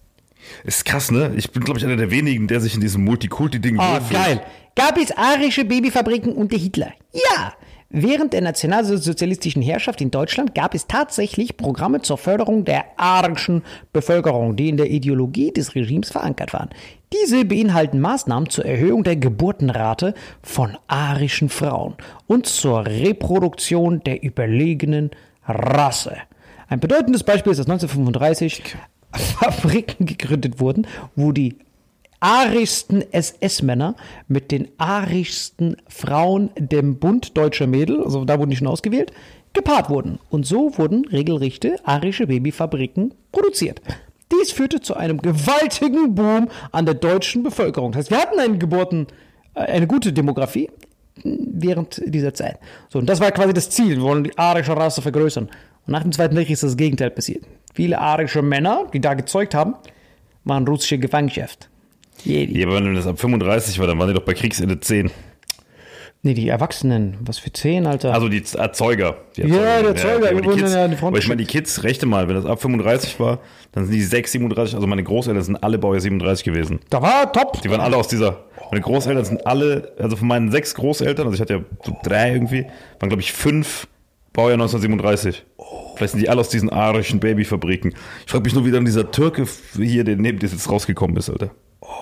[SPEAKER 1] Ist krass, ne? Ich bin, glaube ich, einer der wenigen, der sich in diesem Multikulti-Ding
[SPEAKER 2] Ah,
[SPEAKER 1] wohlfühlt.
[SPEAKER 2] geil. Gab es arische Babyfabriken unter Hitler? Ja. Während der nationalsozialistischen Herrschaft in Deutschland gab es tatsächlich Programme zur Förderung der arischen Bevölkerung, die in der Ideologie des Regimes verankert waren. Diese beinhalten Maßnahmen zur Erhöhung der Geburtenrate von arischen Frauen und zur Reproduktion der überlegenen Rasse. Ein bedeutendes Beispiel ist, dass neunzehnhundertfünfunddreißig Fabriken gegründet wurden, wo die arischsten S S-Männer mit den arischsten Frauen dem Bund deutscher Mädel, also da wurden die schon ausgewählt, gepaart wurden. Und so wurden regelrechte arische Babyfabriken produziert. Dies führte zu einem gewaltigen Boom an der deutschen Bevölkerung. Das heißt, wir hatten eine Geburten, eine gute Demografie während dieser Zeit. So, und das war quasi das Ziel. Wir wollen die arische Rasse vergrößern. Und nach dem Zweiten Weltkrieg ist das Gegenteil passiert. Viele arische Männer, die da gezeugt haben, waren russische Gefangenschaft.
[SPEAKER 1] Ja, aber wenn das ab fünfunddreißig war, dann waren die doch bei Kriegsende zehn.
[SPEAKER 2] Nee, die Erwachsenen. Was für zehn, Alter?
[SPEAKER 1] Also die Erzeuger. Die
[SPEAKER 2] Ja, der Erzeuger,
[SPEAKER 1] aber
[SPEAKER 2] wir
[SPEAKER 1] die
[SPEAKER 2] wurden
[SPEAKER 1] Kids,
[SPEAKER 2] ja an die Front
[SPEAKER 1] aber ich meine, die Kids, rechte mal, wenn das ab fünfunddreißig war, dann sind die sechs, siebenunddreißig, also meine Großeltern sind alle Baujahr siebenunddreißig gewesen.
[SPEAKER 2] Da war top.
[SPEAKER 1] Die waren alle aus dieser, meine Großeltern sind alle, also von meinen sechs Großeltern, also ich hatte ja so drei irgendwie, waren glaube ich fünf Baujahr neunzehnhundertsiebenunddreißig. Vielleicht sind die alle aus diesen arischen Babyfabriken. Ich frage mich nur, wie dann dieser Türke hier, der neben dir jetzt rausgekommen ist, Alter.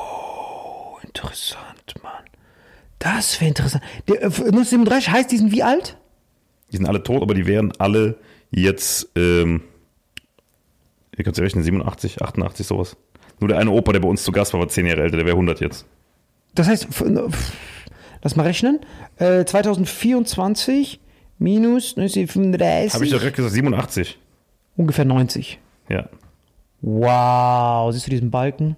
[SPEAKER 2] Interessant, Mann. Das wäre interessant. Der, äh, neunzehnhundertsiebenunddreißig heißt, die sind wie alt?
[SPEAKER 1] Die sind alle tot, aber die wären alle jetzt, ähm, ihr könnt ja rechnen, siebenundachtzig, achtundachtzig, sowas. Nur der eine Opa, der bei uns zu Gast war, war zehn Jahre älter, der wäre hundert jetzt.
[SPEAKER 2] Das heißt, f- f- lass mal rechnen. Äh, zweitausendvierundzwanzig minus neunzehnhundertfünfunddreißig.
[SPEAKER 1] Habe ich doch direkt gesagt, siebenundachtzig.
[SPEAKER 2] Ungefähr neunzig.
[SPEAKER 1] Ja.
[SPEAKER 2] Wow, siehst du diesen Balken?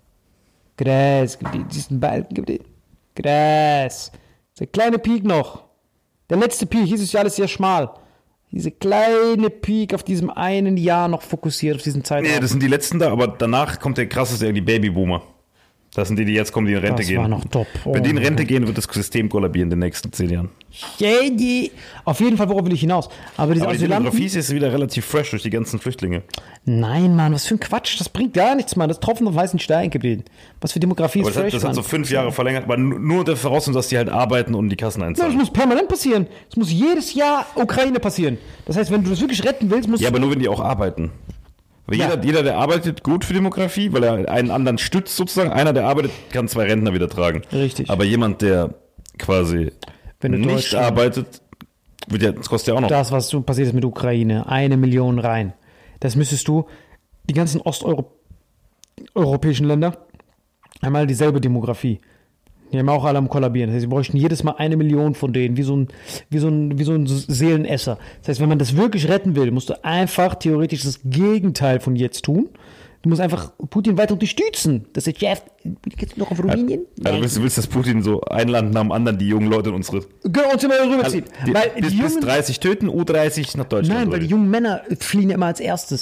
[SPEAKER 2] Krass, diesen Balken gibt es. Krass. Der kleine Peak noch. Der letzte Peak, hier ist ja alles sehr schmal. Diese kleine Peak auf diesem einen Jahr noch fokussiert, auf diesen Zeitraum.
[SPEAKER 1] Nee, das sind die letzten da, aber danach kommt der krasseste, die Babyboomer. Das sind die, die jetzt kommen, die in Rente
[SPEAKER 2] Das
[SPEAKER 1] gehen.
[SPEAKER 2] war noch top. Oh.
[SPEAKER 1] Wenn die in Rente gehen, wird das System kollabieren in den nächsten zehn Jahren.
[SPEAKER 2] Shady. Auf jeden Fall, worauf will ich hinaus? Aber diese
[SPEAKER 1] Aber die
[SPEAKER 2] Asylanten...
[SPEAKER 1] Demografie ist jetzt wieder relativ fresh durch die ganzen Flüchtlinge.
[SPEAKER 2] Nein, Mann, was für ein Quatsch. Das bringt gar nichts, Mann. Das Tropfen auf heißen Stein geblieben. Was für Demografie
[SPEAKER 1] Aber
[SPEAKER 2] ist
[SPEAKER 1] das, hat,
[SPEAKER 2] fresh,
[SPEAKER 1] das hat
[SPEAKER 2] Mann.
[SPEAKER 1] so fünf Jahre verlängert, aber nur unter Voraussetzung, dass die halt arbeiten und die Kassen
[SPEAKER 2] Ja, das
[SPEAKER 1] einzahlen.
[SPEAKER 2] muss permanent passieren. Es muss jedes Jahr Ukraine passieren. Das heißt, wenn du das wirklich retten willst, musst
[SPEAKER 1] Ja,
[SPEAKER 2] du...
[SPEAKER 1] aber nur wenn die auch arbeiten. Weil
[SPEAKER 2] Ja.
[SPEAKER 1] jeder, jeder, der arbeitet, gut für Demografie, weil er einen anderen stützt sozusagen. Einer, der arbeitet, kann zwei Rentner wieder tragen.
[SPEAKER 2] Richtig.
[SPEAKER 1] Aber jemand, der quasi
[SPEAKER 2] Wenn du
[SPEAKER 1] nicht
[SPEAKER 2] Deutschland-
[SPEAKER 1] arbeitet, wird ja, das kostet ja auch noch.
[SPEAKER 2] Das, was so passiert ist mit Ukraine, eine Million rein. Das müsstest du, die ganzen osteuropäischen Länder, einmal dieselbe Demografie. Die haben auch alle am Kollabieren. Das heißt, sie bräuchten jedes Mal eine Million von denen, wie so ein, wie so ein, wie so ein Seelenesser. Das heißt, wenn man das wirklich retten will, musst du einfach theoretisch das Gegenteil von jetzt tun. Du musst einfach Putin weiter unterstützen. Das ist Chef. Geht's noch auf Rumänien?
[SPEAKER 1] Also du willst, du willst, dass Putin so ein Land nach dem anderen die jungen Leute in unsere
[SPEAKER 2] Genau, uns immer rüberzieht.
[SPEAKER 1] die,
[SPEAKER 2] weil
[SPEAKER 1] bis,
[SPEAKER 2] die
[SPEAKER 1] bis
[SPEAKER 2] jungen,
[SPEAKER 1] dreißig töten, U dreißig nach Deutschland.
[SPEAKER 2] nein, weil die jungen Männer fliehen ja immer als erstes.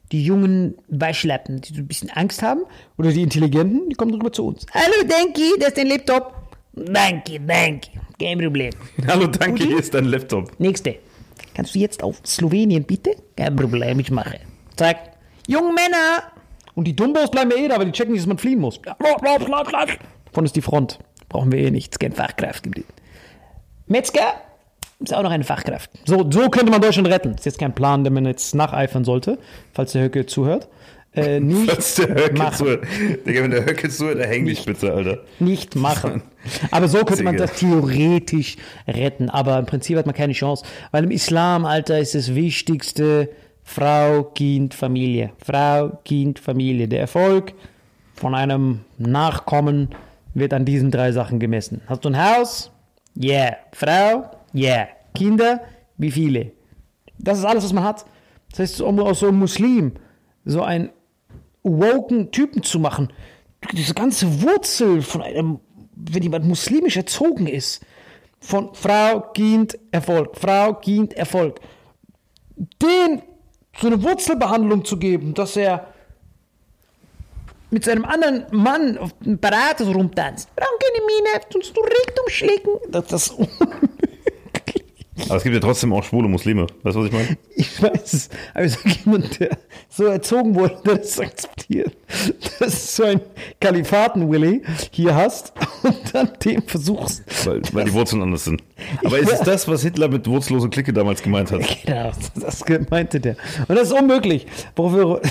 [SPEAKER 2] Die jungen Waschlappen, die so ein bisschen Angst haben, oder die Intelligenten, die kommen rüber zu uns. Hallo, danke, das ist dein Laptop. Danke, danke, kein Problem.
[SPEAKER 1] Hallo, danke,
[SPEAKER 2] Udi?
[SPEAKER 1] hier ist dein Laptop.
[SPEAKER 2] Nächste. Kannst du jetzt auf Slowenien bitte? Kein Problem, ich mache. Zack. Jungen Männer! Und die Dumbos bleiben ja eh da, weil die checken nicht, dass man fliehen muss. Davon ist die Front. Brauchen wir eh nicht. Es ist keine Fachkraft. Metzger ist auch noch eine Fachkraft. So, so könnte man Deutschland retten. Das ist jetzt kein Plan, den man jetzt nacheifern sollte, falls der Höcke zuhört. Äh, nicht
[SPEAKER 1] Falls der Höcke
[SPEAKER 2] machen.
[SPEAKER 1] zuhört. Digga, wenn der Höcke zuhört, dann häng dich bitte, Alter.
[SPEAKER 2] Nicht machen. Aber so könnte man
[SPEAKER 1] Digga.
[SPEAKER 2] das theoretisch retten. Aber im Prinzip hat man keine Chance. Weil im Islam, Alter, ist das Wichtigste Frau, Kind, Familie. Frau, Kind, Familie. Der Erfolg von einem Nachkommen wird an diesen drei Sachen gemessen. Hast du ein Haus? Yeah. Frau? Yeah. Kinder? Wie viele? Das ist alles, was man hat. Das heißt, um aus so einem Muslim so einen woken Typen zu machen, diese ganze Wurzel von einem, wenn jemand muslimisch erzogen ist, von Frau, Kind, Erfolg, Frau, Kind, Erfolg, den so eine Wurzelbehandlung zu geben, dass er mit seinem anderen Mann auf dem Parade so rumtanzt. Brauchen keine Miene, sonst du Richtung schlägen. Das, das ist unmöglich.
[SPEAKER 1] Aber es gibt ja trotzdem auch schwule Muslime. Weißt du, was ich meine?
[SPEAKER 2] Ich weiß es, aber ich sage jemand, der so erzogen wurde, der das akzeptiert, dass du so ein Kalifaten-Willy hier hast und dann dem versuchst.
[SPEAKER 1] Weil, weil die Wurzeln anders sind. Aber ist es das, was Hitler mit wurzellose Clique damals gemeint hat?
[SPEAKER 2] Genau, das meinte der. Und das ist unmöglich. Worauf wir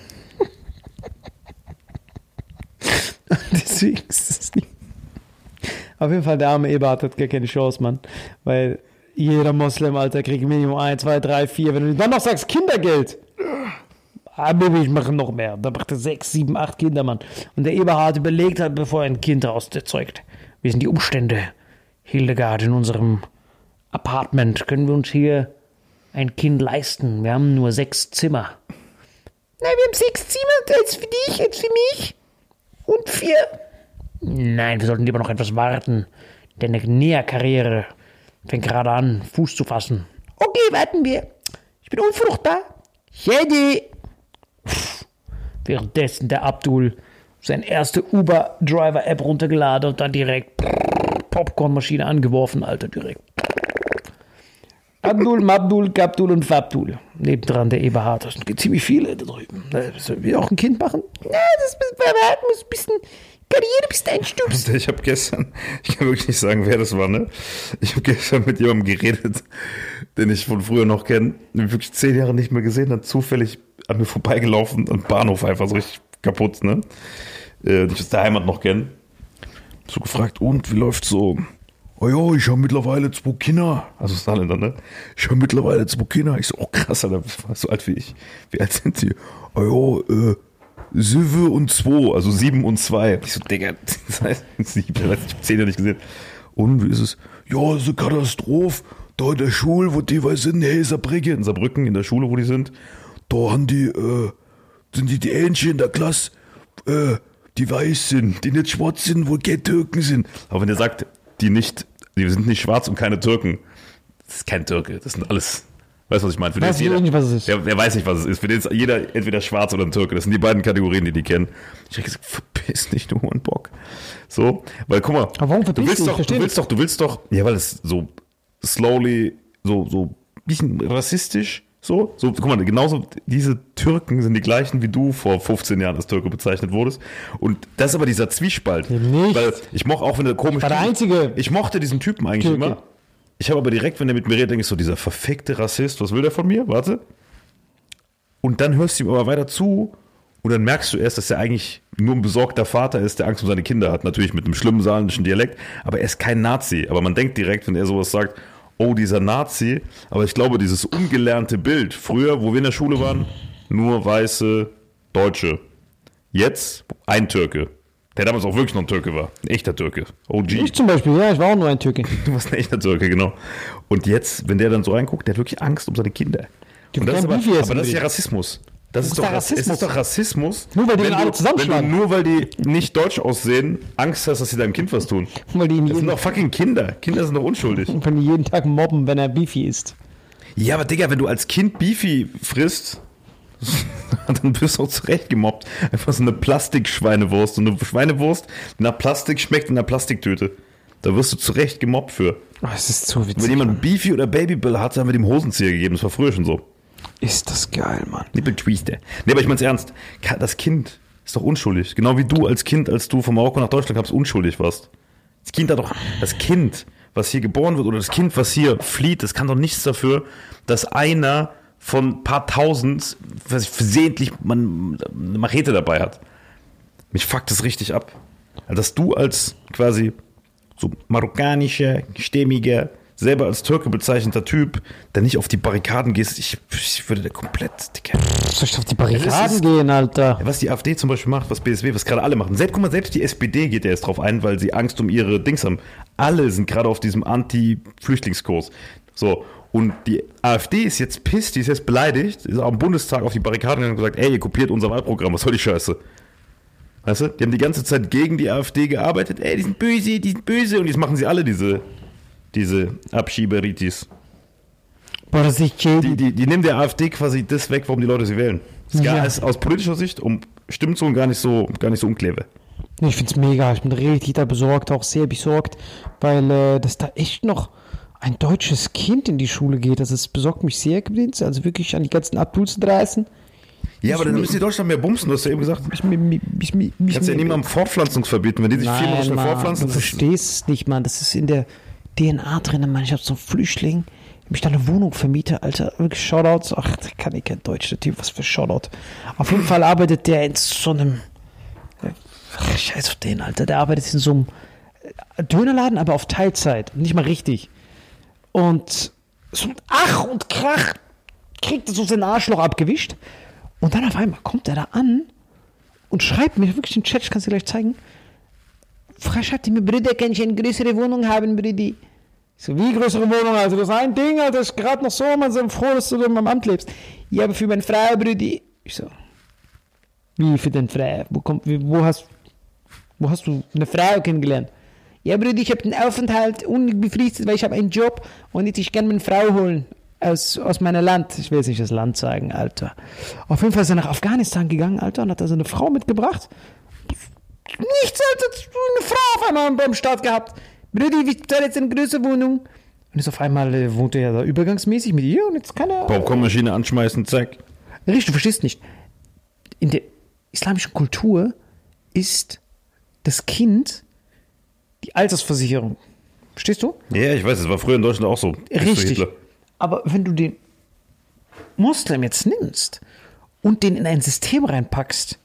[SPEAKER 2] Deswegen ist es nicht. Auf jeden Fall, der arme Eberhard hat gar keine Chance, Mann. Weil jeder Moslem, Alter, kriegt Minimum eins, zwei, drei, vier. Wenn du dann noch sagst, Kindergeld. Ah, Baby, ich mache noch mehr. Da macht er sechs, sieben, acht Kinder, Mann. Und der Eberhard überlegt hat, bevor er ein Kind rauszeugt. Wie sind die Umstände, Hildegard, in unserem Apartment? Können wir uns hier ein Kind leisten? Wir haben nur sechs Zimmer. Nein, wir haben sechs Zimmer. Eins für dich, eins für mich. Und vier. Nein, wir sollten lieber noch etwas warten. Deine Näherkarriere fängt gerade an, Fuß zu fassen. Okay, warten wir. Ich bin unfruchtbar. Shady. Währenddessen der Abdul seine erste Uber-Driver-App runtergeladen und dann direkt Popcornmaschine angeworfen, Alter, direkt. Abdul, Mabdul, Kabdul und Fabdul. Nebendran der Eberhard. Das sind ziemlich viele da drüben. Sollen wir auch ein Kind machen? Ja, das muss ein bisschen Karriere bis einstupst.
[SPEAKER 1] Ich habe gestern, ich kann wirklich nicht sagen, wer das war, ne? Ich habe gestern mit jemandem geredet, den ich von früher noch kenne, den ich wirklich zehn Jahre nicht mehr gesehen, dann zufällig an mir vorbeigelaufen und Bahnhof einfach so richtig kaputt, ne? Äh, die ich aus der Heimat noch kenne. So gefragt, und wie läuft's so? Oh ja, ich habe mittlerweile zwei Kinder. Also Saarländer, ne? Ich habe mittlerweile zwei Kinder. Ich so, oh krass, Alter, so alt wie ich. Wie alt sind sie? Oh ja, äh, sieben und zwei, also sieben und zwei. Ich so, Digga, das heißt sieben, ich habe zehn Jahre nicht gesehen. Und wie ist es? Ja, das ist eine Katastrophe. Da in der Schule, wo die weiß sind, hey, Saarbrücke, in Saarbrücken, in der Schule, wo die sind, da haben die, äh, sind die die Ähnchen in der Klasse, äh, die weiß sind, die nicht schwarz sind, wo keine Türken sind. Aber wenn ihr sagt, die nicht, die sind nicht schwarz und keine Türken, das ist kein Türke, das sind alles, weißt du, was ich meine? Für
[SPEAKER 2] Weiß
[SPEAKER 1] jeder,
[SPEAKER 2] nicht, was es ist.
[SPEAKER 1] Wer, wer weiß nicht, was es ist. Für den ist jeder entweder schwarz oder ein Türke. Das sind die beiden Kategorien, die die kennen. Ich habe gesagt, verpiss dich, du Bock. So, weil guck mal,
[SPEAKER 2] Aber warum verpiss
[SPEAKER 1] du willst
[SPEAKER 2] dich?
[SPEAKER 1] doch,
[SPEAKER 2] Ich versteh
[SPEAKER 1] du willst doch, du willst doch, ja, weil es so slowly, so, so ein bisschen rassistisch, so, so, guck mal, genauso diese Türken sind die gleichen, wie du vor fünfzehn Jahren als Türke bezeichnet wurdest. Und das ist aber dieser Zwiespalt.
[SPEAKER 2] Eben nicht.
[SPEAKER 1] Weil ich mochte auch, wenn der komisch
[SPEAKER 2] war der Einzige.
[SPEAKER 1] Ich mochte diesen Typen eigentlich
[SPEAKER 2] Türke.
[SPEAKER 1] immer. Ich habe aber direkt, wenn der mit mir redet, denke ich so, dieser verfickte Rassist, was will der von mir? Warte. Und dann hörst du ihm aber weiter zu und dann merkst du erst, dass er eigentlich nur ein besorgter Vater ist, der Angst um seine Kinder hat. Natürlich mit einem schlimmen saarländischen Dialekt, aber er ist kein Nazi. Aber man denkt direkt, wenn er sowas sagt, oh, dieser Nazi. Aber ich glaube, dieses ungelernte Bild, früher, wo wir in der Schule waren, nur weiße Deutsche. Jetzt ein Türke. Der damals auch wirklich noch ein Türke war. Ein echter Türke. O G.
[SPEAKER 2] Ich zum Beispiel, ja, ich war auch nur ein Türke.
[SPEAKER 1] Du warst ein echter Türke, genau. Und jetzt, wenn der dann so reinguckt, der hat wirklich Angst um seine Kinder. Und das ist aber, aber das ist ja Rassismus. Das ist,
[SPEAKER 2] ist
[SPEAKER 1] doch,
[SPEAKER 2] da Rassismus?
[SPEAKER 1] Es ist doch Rassismus.
[SPEAKER 2] Nur weil die
[SPEAKER 1] wenn
[SPEAKER 2] alle
[SPEAKER 1] du,
[SPEAKER 2] zusammenschlagen.
[SPEAKER 1] Wenn du, nur weil die nicht deutsch aussehen, Angst hast, dass sie deinem Kind was tun.
[SPEAKER 2] Weil die, ihn
[SPEAKER 1] Das sind
[SPEAKER 2] jeden,
[SPEAKER 1] doch fucking Kinder. Kinder sind doch unschuldig.
[SPEAKER 2] weil die jeden Tag mobben, wenn er Beefy isst.
[SPEAKER 1] Ja, aber Digga, wenn du als Kind Beefy frisst, dann wirst du auch zurecht gemobbt. Einfach so eine Plastikschweinewurst. So eine Schweinewurst, die nach Plastik schmeckt in einer Plastiktüte. Da wirst du zurecht gemobbt für.
[SPEAKER 2] Oh, das ist so witzig.
[SPEAKER 1] Wenn jemand Beefy oder Babybell hatte, haben wir dem Hosenzieher gegeben. Das war früher schon so.
[SPEAKER 2] Ist das geil, Mann.
[SPEAKER 1] Nippeltwister. Nee, aber ich mein's ernst. Das Kind ist doch unschuldig. Genau wie du als Kind, als du von Marokko nach Deutschland kamst, unschuldig warst. Das Kind hat doch, das Kind, was hier geboren wird, oder das Kind, was hier flieht, das kann doch nichts dafür, dass einer von ein paar tausend versehentlich man eine Machete dabei hat. Mich fuckt das richtig ab. Dass du als quasi so marokkanischer, stämmiger, selber als Türke bezeichneter Typ, der nicht auf die Barrikaden gehst, ich, ich würde da komplett... Dicker.
[SPEAKER 2] Soll ich auf die Barrikaden gehen, Alter?
[SPEAKER 1] Was die AfD zum Beispiel macht, was B S W, was gerade alle machen. Selbst, guck mal, selbst die S P D geht ja jetzt drauf ein, weil sie Angst um ihre Dings haben. Alle sind gerade auf diesem Anti-Flüchtlingskurs. So, und die AfD ist jetzt pisst, die ist jetzt beleidigt, ist am Bundestag auf die Barrikaden gegangen und gesagt, ey, ihr kopiert unser Wahlprogramm, was soll die Scheiße? Weißt du, die haben die ganze Zeit gegen die AfD gearbeitet, ey, die sind böse, die sind böse, und jetzt machen sie alle diese... diese Abschieberitis.
[SPEAKER 2] Boah, das ist nicht
[SPEAKER 1] die, die, die nehmen der AfD quasi das weg, warum die Leute sie wählen. Das
[SPEAKER 2] ja.
[SPEAKER 1] ist aus politischer Sicht um stimmt so und gar nicht so, gar nicht so unclever.
[SPEAKER 2] Ich find's mega, ich bin richtig da besorgt, auch sehr besorgt, weil äh, dass da echt noch ein deutsches Kind in die Schule geht. Also es besorgt mich sehr, also wirklich an die ganzen Abduls zu reißen.
[SPEAKER 1] Ja, aber dann müssen die Deutschland mehr bumsen, du hast ja eben gesagt.
[SPEAKER 2] Ich, ich, ich, ich, ich,
[SPEAKER 1] kannst ja niemandem Fortpflanzung verbieten, wenn die sich vier Monate fortpflanzen.
[SPEAKER 2] Du verstehst es nicht, Mann, das ist in der D N A drin, Mann. Ich hab so einen Flüchtling, hab ich da eine Wohnung vermietet, Alter, wirklich Shoutouts. Ach, da kann ich kein Deutsch, der Typ, was für Shoutout. Auf jeden Fall arbeitet der in so einem, ach, scheiß auf den, Alter, der arbeitet in so einem Dönerladen, aber auf Teilzeit, nicht mal richtig. Und so ein Ach und Krach kriegt er so sein Arschloch abgewischt. Und dann auf einmal kommt er da an und schreibt mir wirklich im Chat, ich kann es dir gleich zeigen, schreibt mir, Brüder, kann ich eine größere Wohnung haben, Brüdi? So, wie größere Wohnung? Also, das ist ein Ding, Alter, ist gerade noch so, man ist froh, dass du in meinem Amt lebst. Ja, aber für meine Frau, Brüdi. Ich so, wie für deine Frau? Wo, kommt, wie, wo, hast, wo hast du eine Frau kennengelernt? Ja, Brüdi, ich habe den Aufenthalt unbefristet, weil ich habe einen Job und jetzt ich gerne meine Frau holen. Aus, aus meiner Land, ich will jetzt nicht das Land zeigen, Alter. Auf jeden Fall ist er nach Afghanistan gegangen, Alter, und hat da so eine Frau mitgebracht. Nichts, Alter, eine Frau auf einmal beim Start gehabt. Brüdi, ich zahle jetzt eine größere Wohnung. Und jetzt auf einmal äh, wohnt er ja da übergangsmäßig mit ihr und jetzt kann er...
[SPEAKER 1] Popcornmaschine anschmeißen, zack.
[SPEAKER 2] Richtig, du verstehst nicht. In der islamischen Kultur ist das Kind die Altersversicherung. Verstehst du?
[SPEAKER 1] Ja, ich weiß, das war früher in Deutschland auch so.
[SPEAKER 2] Richtig. Aber wenn du den Muslim jetzt nimmst und den in ein System reinpackst,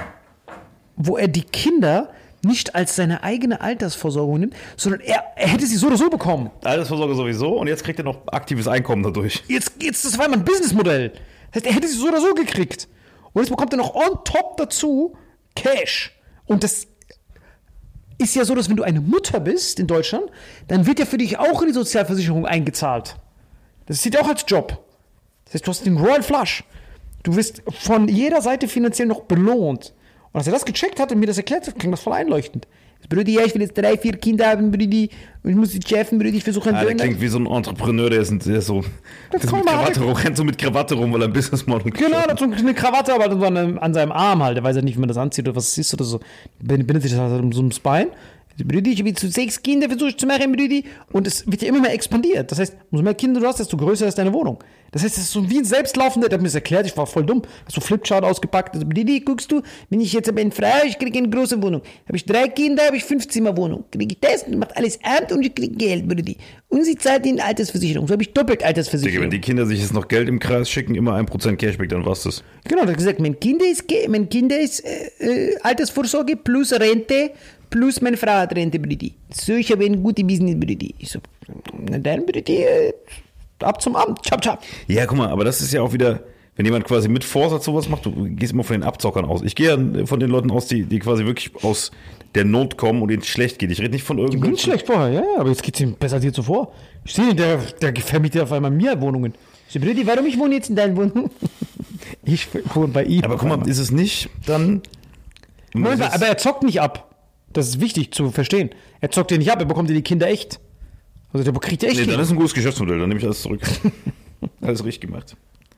[SPEAKER 2] wo er die Kinder nicht als seine eigene Altersversorgung nimmt, sondern er, er hätte sie so oder so bekommen.
[SPEAKER 1] Altersvorsorge sowieso und jetzt kriegt er noch aktives Einkommen dadurch.
[SPEAKER 2] Jetzt, jetzt ist das auf einmal ein Businessmodell. Das heißt, er hätte sie so oder so gekriegt. Und jetzt bekommt er noch on top dazu Cash. Und das ist ja so, dass wenn du eine Mutter bist in Deutschland, dann wird ja für dich auch in die Sozialversicherung eingezahlt. Das sieht auch als Job. Das heißt, du hast den Royal Flush. Du wirst von jeder Seite finanziell noch belohnt. Und als er das gecheckt hat und mir das erklärt hat, klingt das voll einleuchtend. Brüdi, ja, ich will jetzt drei, vier Kinder haben, Brüdi, und ich muss die chefen, Brüdi, ich versuche einen
[SPEAKER 1] ah, der klingt wie so ein Entrepreneur, der ist, der ist so, der ist mit Krawatte rum, rennt so mit Krawatte rum, weil er ein Businessmodel
[SPEAKER 2] genau, der hat so eine Krawatte, aber so an, an seinem Arm halt, der weiß ja nicht, wie man das anzieht oder was es ist oder so. Bindet sich das halt um so ein Bein. Brüdi, ich habe zu sechs Kinder versucht zu machen, Brüdi. Und es wird ja immer mehr expandiert. Das heißt, umso mehr Kinder du hast, desto größer ist deine Wohnung. Das heißt, es ist so wie ein selbstlaufender, der hat mir das erklärt, ich war voll dumm. Hast du Flipchart ausgepackt. Also, Brüdi, guckst du, wenn ich jetzt aber eine Frau, ich kriege eine große Wohnung. Habe ich drei Kinder, habe ich fünf Zimmer Wohnung. Kriege ich das und macht alles Amt und ich kriege Geld, Brüdi. Und sie zahlt in Altersversicherung. So habe ich doppelt Altersversicherung.
[SPEAKER 1] Digga, wenn die Kinder sich jetzt noch Geld im Kreis schicken, immer ein Prozent Cashback, dann war's das.
[SPEAKER 2] Genau, der hat gesagt, mein Kind ist, mein Kind ist äh, Altersvorsorge plus Rente, plus meine Frau hat Rente, Brüdi. So, ich habe eine gute Business, Brüdi. Ich so, na dann, Brüdi, äh, ab zum Amt, chap, chap.
[SPEAKER 1] Ja, guck mal, aber das ist ja auch wieder, wenn jemand quasi mit Vorsatz sowas macht, du gehst immer von den Abzockern aus. Ich gehe ja von den Leuten aus, die, die quasi wirklich aus der Not kommen und denen schlecht geht. Ich rede nicht von irgendwelchen...
[SPEAKER 2] Ging schlecht vorher, ja, ja, aber jetzt geht es ihm besser als je zuvor. Ich sehe, der, der vermietet auf einmal mir Wohnungen. Ich so, Brüdi, warum ich wohne jetzt in deiner Wohnung? Ich wohne bei ihm.
[SPEAKER 1] Aber guck mal, ist es nicht dann...
[SPEAKER 2] Moment, aber er zockt nicht ab. Das ist wichtig zu verstehen. Er zockt dir nicht ab, er bekommt dir die Kinder echt. Also der kriegt echt.
[SPEAKER 1] Nee, dann ist ein gutes Geschäftsmodell, dann nehme ich alles zurück. Alles richtig gemacht.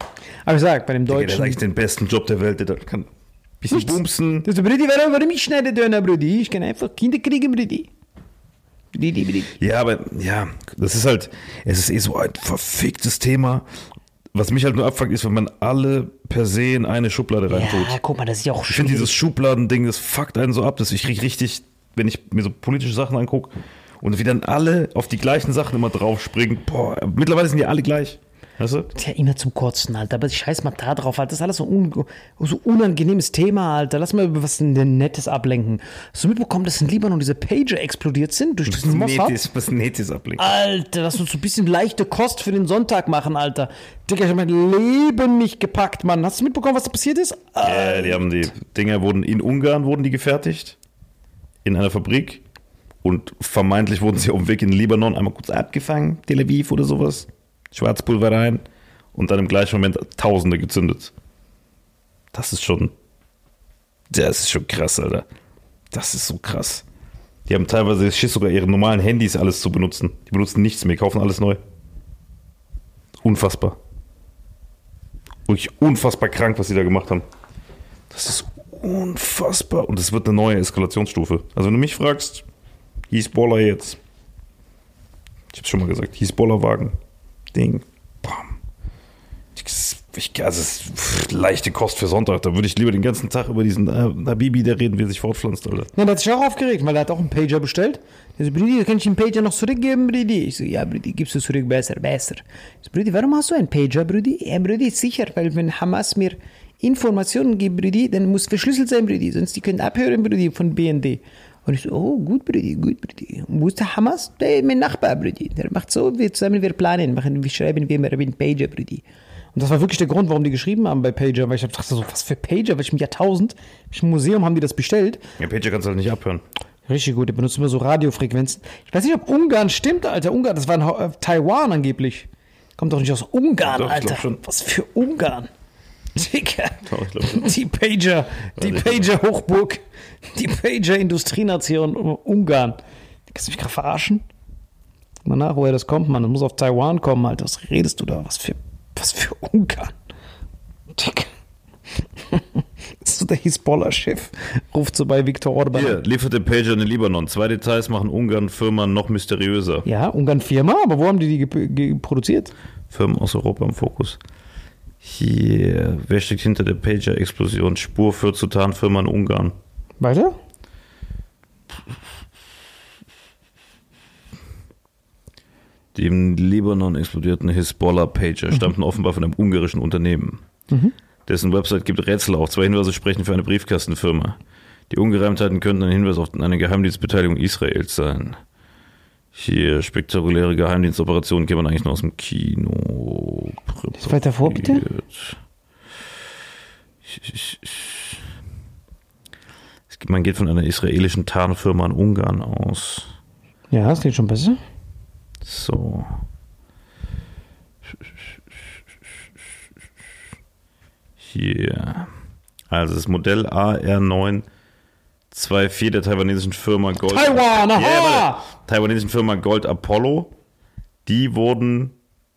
[SPEAKER 2] Aber ich sag, bei dem
[SPEAKER 1] Der hat
[SPEAKER 2] Deutschen.
[SPEAKER 1] eigentlich den besten Job der Welt, der kann ein bisschen
[SPEAKER 2] Nichts.
[SPEAKER 1] bumsen.
[SPEAKER 2] Das ist Brudi, warum, warum ich schneide Döner, Brudi? Ich kann einfach Kinder kriegen, Brudi. Brudi, Brudi.
[SPEAKER 1] Ja, aber ja, das ist halt, es ist eh so ein verficktes Thema. Was mich halt nur abfuckt, ist, wenn man alle per se in eine Schublade reintut.
[SPEAKER 2] Ja, guck mal, das ist ja auch
[SPEAKER 1] Ich finde
[SPEAKER 2] schön.
[SPEAKER 1] dieses Schubladending, das fuckt einen so ab, dass ich krieg richtig, wenn ich mir so politische Sachen angucke und wie dann alle auf die gleichen Sachen immer draufspringen. Boah, mittlerweile sind die alle gleich. Weißt du?
[SPEAKER 2] Ja, immer zum Kotzen, Alter. Aber ich scheiß mal da drauf, Alter. Das ist alles so, un so unangenehmes Thema, Alter. Lass mal über was Nettes ablenken. Hast du mitbekommen, dass in Libanon diese Pager explodiert sind durch diesen Mossad?
[SPEAKER 1] Was Netis ablenken.
[SPEAKER 2] Alter, lass uns so ein bisschen leichte Kost für den Sonntag machen, Alter. Digga, ich hab mein Leben nicht gepackt, Mann. Hast du mitbekommen, was da passiert ist?
[SPEAKER 1] Ja, die haben die Dinger wurden in Ungarn wurden die gefertigt. In einer Fabrik. Und vermeintlich wurden sie auf dem Weg in Libanon einmal kurz abgefangen, Tel Aviv oder sowas. Schwarzpulver rein und dann im gleichen Moment Tausende gezündet. Das ist schon, das ist schon krass, Alter. Das ist so krass. Die haben teilweise Schiss, sogar ihre normalen Handys alles zu benutzen. Die benutzen nichts mehr, kaufen alles neu. Unfassbar. Wirklich unfassbar krank, was sie da gemacht haben. Das ist unfassbar. Und es wird eine neue Eskalationsstufe. Also wenn du mich fragst, Hisbollah jetzt. Ich hab's schon mal gesagt, Hisbollah-Wagen. Ding. Bam. Ich, also es ist pff, leichte Kost für Sonntag. Da würde ich lieber den ganzen Tag über diesen äh, Habibi, der reden, wie er sich fortpflanzt, Alter.
[SPEAKER 2] Ja, der hat sich auch aufgeregt, weil er hat auch einen Pager bestellt. Er so, Brudi, kann ich den Pager noch zurückgeben, Brudi? Ich so, ja, Brudi, gibst du zurück, besser, besser. Ich so, Brudi, warum hast du einen Pager, Brudi? Ja, Brudi, sicher, weil wenn Hamas mir Informationen gibt, Brudi, dann muss verschlüsselt sein, Brudi, sonst die können abhören, Brudi, von B N D. Und ich so, oh, gut, Brudi, gut, Brudi. Und wo ist der Hamas? Der ist mein Nachbar, Brudi. Der macht so, wir zusammen, wir planen, machen, wir schreiben wie immer einen Pager, Brudi. Und das war wirklich der Grund, warum die geschrieben haben bei Pager, weil ich dachte so, was für Pager, welchem Jahrtausend, welchem Museum haben die das bestellt?
[SPEAKER 1] Ja, Pager kannst du halt nicht abhören.
[SPEAKER 2] Richtig gut, der benutzt immer so Radiofrequenzen. Ich weiß nicht, ob Ungarn stimmt, Alter. Ungarn, das war in äh, Taiwan angeblich. Kommt doch nicht aus Ungarn,
[SPEAKER 1] Doch, ich
[SPEAKER 2] Alter.
[SPEAKER 1] glaub schon.
[SPEAKER 2] Was für Ungarn? Digga.
[SPEAKER 1] Doch, ich glaub schon.
[SPEAKER 2] Die Pager, die Pager-Hochburg, die Pager-Industrienation Ungarn. Kannst du mich gerade verarschen? Guck mal nach, woher das kommt, Mann. Das muss auf Taiwan kommen, Alter. Was redest du da? Was für, was für Ungarn? Digga. Das ist so der Hisbollah-Chef. Ruft so bei Viktor Orban.
[SPEAKER 1] Hier, lieferte Pager in den Libanon. Zwei Details machen Ungarn-Firma noch mysteriöser.
[SPEAKER 2] Ja, Ungarn-Firma, aber wo haben die die ge- ge- produziert?
[SPEAKER 1] Firmen aus Europa im Fokus. Hier, wer steckt hinter der Pager-Explosion? Spur führt zu Tarnfirma in Ungarn.
[SPEAKER 2] Weiter?
[SPEAKER 1] Die im Libanon explodierten Hisbollah-Pager stammten mhm. offenbar von einem ungarischen Unternehmen. Mhm. Dessen Website gibt Rätsel auf. Zwei Hinweise sprechen für eine Briefkastenfirma. Die Ungereimtheiten könnten ein Hinweis auf eine Geheimdienstbeteiligung Israels sein. Hier, spektakuläre Geheimdienstoperationen kennt man eigentlich nur aus dem Kino.
[SPEAKER 2] Das weiter vor, bitte.
[SPEAKER 1] Man geht von einer israelischen Tarnfirma in Ungarn aus.
[SPEAKER 2] Ja, das klingt schon besser.
[SPEAKER 1] So. Hier. Also das Modell A R neun vierundzwanzig der taiwanesischen Firma Gold.
[SPEAKER 2] Taiwan, aha!
[SPEAKER 1] Yeah, warte. Taiwanesischen Firma Gold Apollo. Die wurden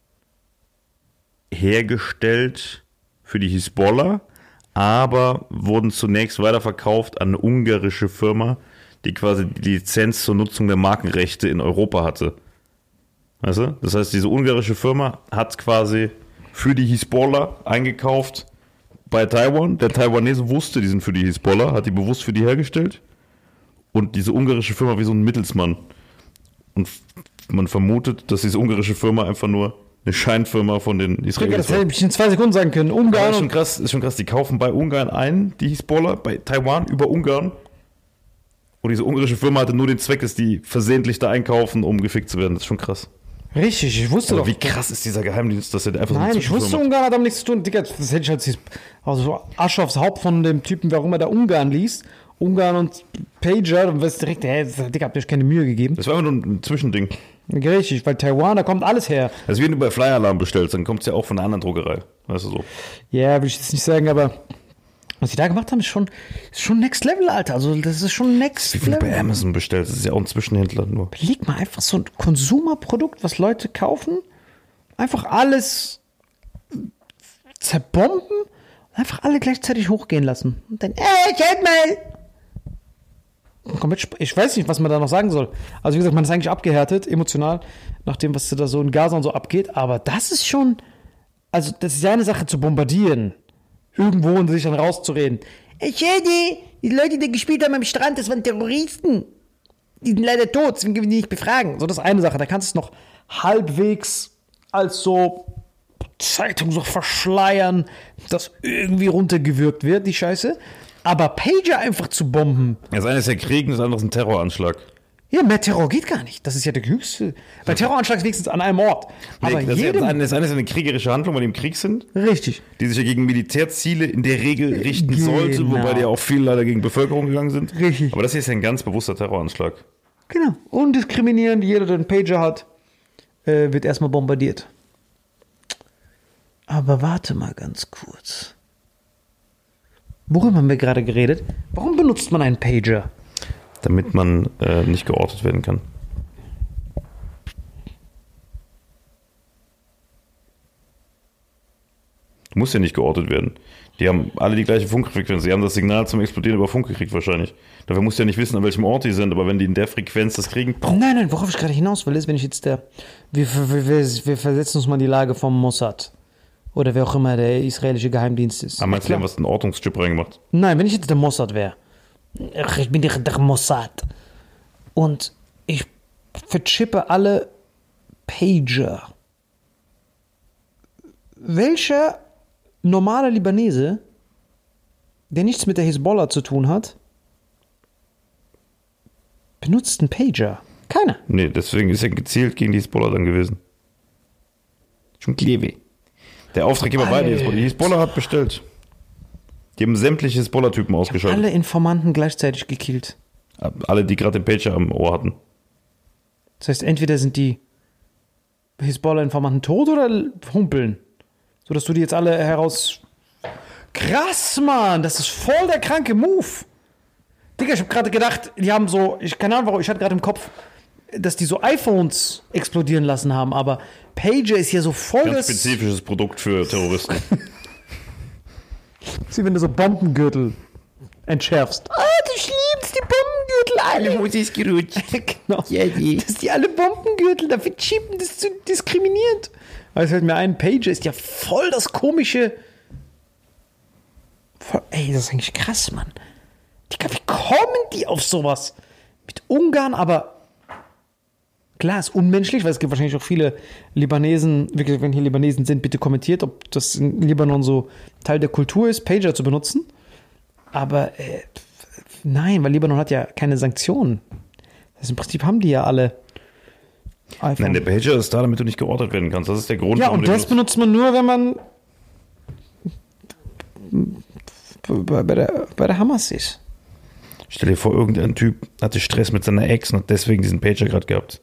[SPEAKER 1] hergestellt für die Hisbollah, aber wurden zunächst weiterverkauft an eine ungarische Firma, die quasi die Lizenz zur Nutzung der Markenrechte in Europa hatte. Weißt du? Das heißt, diese ungarische Firma hat quasi für die Hisbollah eingekauft bei Taiwan. Der Taiwanese wusste, die sind für die Hisbollah, hat die bewusst für die hergestellt. Und diese ungarische Firma wie so ein Mittelsmann. Und man vermutet, dass diese ungarische Firma einfach nur eine Scheinfirma von den Israelis
[SPEAKER 2] das hätte ich in zwei Sekunden sagen können. Ungarn.
[SPEAKER 1] war. Ist schon krass, ist schon krass. Die kaufen bei Ungarn ein, die Hisbollah, bei Taiwan über Ungarn. Und diese ungarische Firma hatte nur den Zweck, dass die versehentlich da einkaufen, um gefickt zu werden. Das ist schon krass.
[SPEAKER 2] Richtig, ich wusste
[SPEAKER 1] Aber
[SPEAKER 2] doch.
[SPEAKER 1] wie krass ist dieser Geheimdienst, dass er einfach so
[SPEAKER 2] Nein,
[SPEAKER 1] eine
[SPEAKER 2] ich wusste,
[SPEAKER 1] Zwischenfirma-
[SPEAKER 2] Ungarn hat damit nichts zu tun. Digga, das hätte ich halt also so Asche aufs Haupt von dem Typen, warum er da Ungarn liest. Ungarn und Pager, und weißt direkt, hä, Digga, habt ihr euch keine Mühe gegeben.
[SPEAKER 1] Das war einfach nur ein Zwischending.
[SPEAKER 2] Richtig, weil Taiwan, da kommt alles her.
[SPEAKER 1] Also wenn du bei Flyer-Alarm bestellst, dann kommt es ja auch von einer anderen Druckerei. Weißt du so.
[SPEAKER 2] Ja, würde ich jetzt nicht sagen, aber was die da gemacht haben, ist schon, ist schon Next Level, Alter. Also das ist schon Next
[SPEAKER 1] Wie viel du
[SPEAKER 2] Level.
[SPEAKER 1] bei Amazon bestellst, das ist ja auch ein Zwischenhändler nur.
[SPEAKER 2] Leg mal einfach so ein Konsumerprodukt, was Leute kaufen. Einfach alles zerbomben und einfach alle gleichzeitig hochgehen lassen. Und dann, ey, halt mal! Ich weiß nicht, was man da noch sagen soll. Also wie gesagt, man ist eigentlich abgehärtet, emotional, nach dem, was da so in Gaza und so abgeht. Aber das ist schon, also das ist ja eine Sache zu bombardieren. Irgendwo und sich dann rauszureden. Ich die, die Leute, die gespielt haben am Strand, das waren Terroristen. Die sind leider tot, deswegen können wir die nicht befragen. So, das ist eine Sache. Da kannst du es noch halbwegs als so Zeitung so verschleiern, dass irgendwie runtergewürgt wird, die Scheiße. Aber Pager einfach zu bomben.
[SPEAKER 1] Das eine ist ja Krieg und das andere ist ein Terroranschlag.
[SPEAKER 2] Ja, mehr Terror geht gar nicht. Das ist ja der höchste. Weil Terroranschlag ist wenigstens an einem Ort. Aber
[SPEAKER 1] nee, das,
[SPEAKER 2] jedem,
[SPEAKER 1] eine, das eine ist eine kriegerische Handlung, weil die im Krieg sind.
[SPEAKER 2] Richtig.
[SPEAKER 1] Die sich ja gegen Militärziele in der Regel richten
[SPEAKER 2] Genau.
[SPEAKER 1] sollte, wobei die auch viel leider gegen Bevölkerung gegangen sind.
[SPEAKER 2] Richtig.
[SPEAKER 1] Aber das hier ist ja ein ganz bewusster Terroranschlag.
[SPEAKER 2] Genau. Undiskriminierend. Jeder, der einen Pager hat, äh, wird erstmal bombardiert. Aber warte mal ganz kurz. Worüber haben wir gerade geredet? Warum benutzt man einen Pager?
[SPEAKER 1] Damit man äh, nicht geortet werden kann. Du musst ja nicht geortet werden. Die haben alle die gleiche Funkfrequenz. Die haben das Signal zum Explodieren über Funk gekriegt wahrscheinlich. Dafür musst du ja nicht wissen, an welchem Ort die sind, aber wenn die in der Frequenz das kriegen...
[SPEAKER 2] Nein, nein, worauf ich gerade hinaus will, ist, wenn ich jetzt der... Wir, wir, wir, wir versetzen uns mal in die Lage vom Mossad. Oder wer auch immer der israelische Geheimdienst ist.
[SPEAKER 1] Aber meinst du, die haben was einen Ortungschip reingemacht?
[SPEAKER 2] Nein, wenn ich jetzt der Mossad wäre. Ich bin der, der Mossad. Und ich verchippe alle Pager. Welcher normale Libanese, der nichts mit der Hisbollah zu tun hat, benutzt einen Pager? Keiner.
[SPEAKER 1] Nee, deswegen ist er gezielt gegen die Hisbollah dann gewesen. Schon Kleve. Der Auftraggeber bei der Hisbollah. Die Hisbollah hat bestellt. Die haben sämtliche Hisbollah-Typen ausgeschaltet.
[SPEAKER 2] Alle Informanten gleichzeitig gekillt.
[SPEAKER 1] Alle, die gerade den Pager am Ohr hatten.
[SPEAKER 2] Das heißt, entweder sind die Hisbollah-Informanten tot oder humpeln. Sodass du die jetzt alle heraus... Krass, Mann! Das ist voll der kranke Move. Digga, ich hab gerade gedacht, die haben so... Ich keine Ahnung, warum. Ich hatte gerade im Kopf, dass die so iPhones explodieren lassen haben. Aber Pager ist ja so voll
[SPEAKER 1] Ganz
[SPEAKER 2] das...
[SPEAKER 1] spezifisches Produkt für Terroristen.
[SPEAKER 2] Wie wenn du so Bombengürtel entschärfst. Ah, du schlimmst die Bombengürtel alle.
[SPEAKER 1] Alle Hose ist gerutscht.
[SPEAKER 2] Genau.
[SPEAKER 1] Ja, die.
[SPEAKER 2] Dass die alle Bombengürtel dafür chippen, das ist zu diskriminiert. Aber es fällt mir ein, Pager ist ja voll das komische... Voll, ey, das ist eigentlich krass, Mann. Digga, wie kommen die auf sowas? Mit Ungarn, aber... Klar, ist unmenschlich, weil es gibt wahrscheinlich auch viele Libanesen, wirklich, wenn hier Libanesen sind, bitte kommentiert, ob das in Libanon so Teil der Kultur ist, Pager zu benutzen. Aber äh, nein, weil Libanon hat ja keine Sanktionen. Das heißt, im Prinzip haben die ja alle iPhone.
[SPEAKER 1] Nein, der Pager ist da, damit du nicht geortet werden kannst. Das ist der Grund,
[SPEAKER 2] Ja,
[SPEAKER 1] warum
[SPEAKER 2] und
[SPEAKER 1] du
[SPEAKER 2] das
[SPEAKER 1] den
[SPEAKER 2] benutzt man nur, wenn man bei der, bei der Hamas ist.
[SPEAKER 1] Stell dir vor, irgendein Typ hatte Stress mit seiner Ex und hat deswegen diesen Pager gerade gehabt.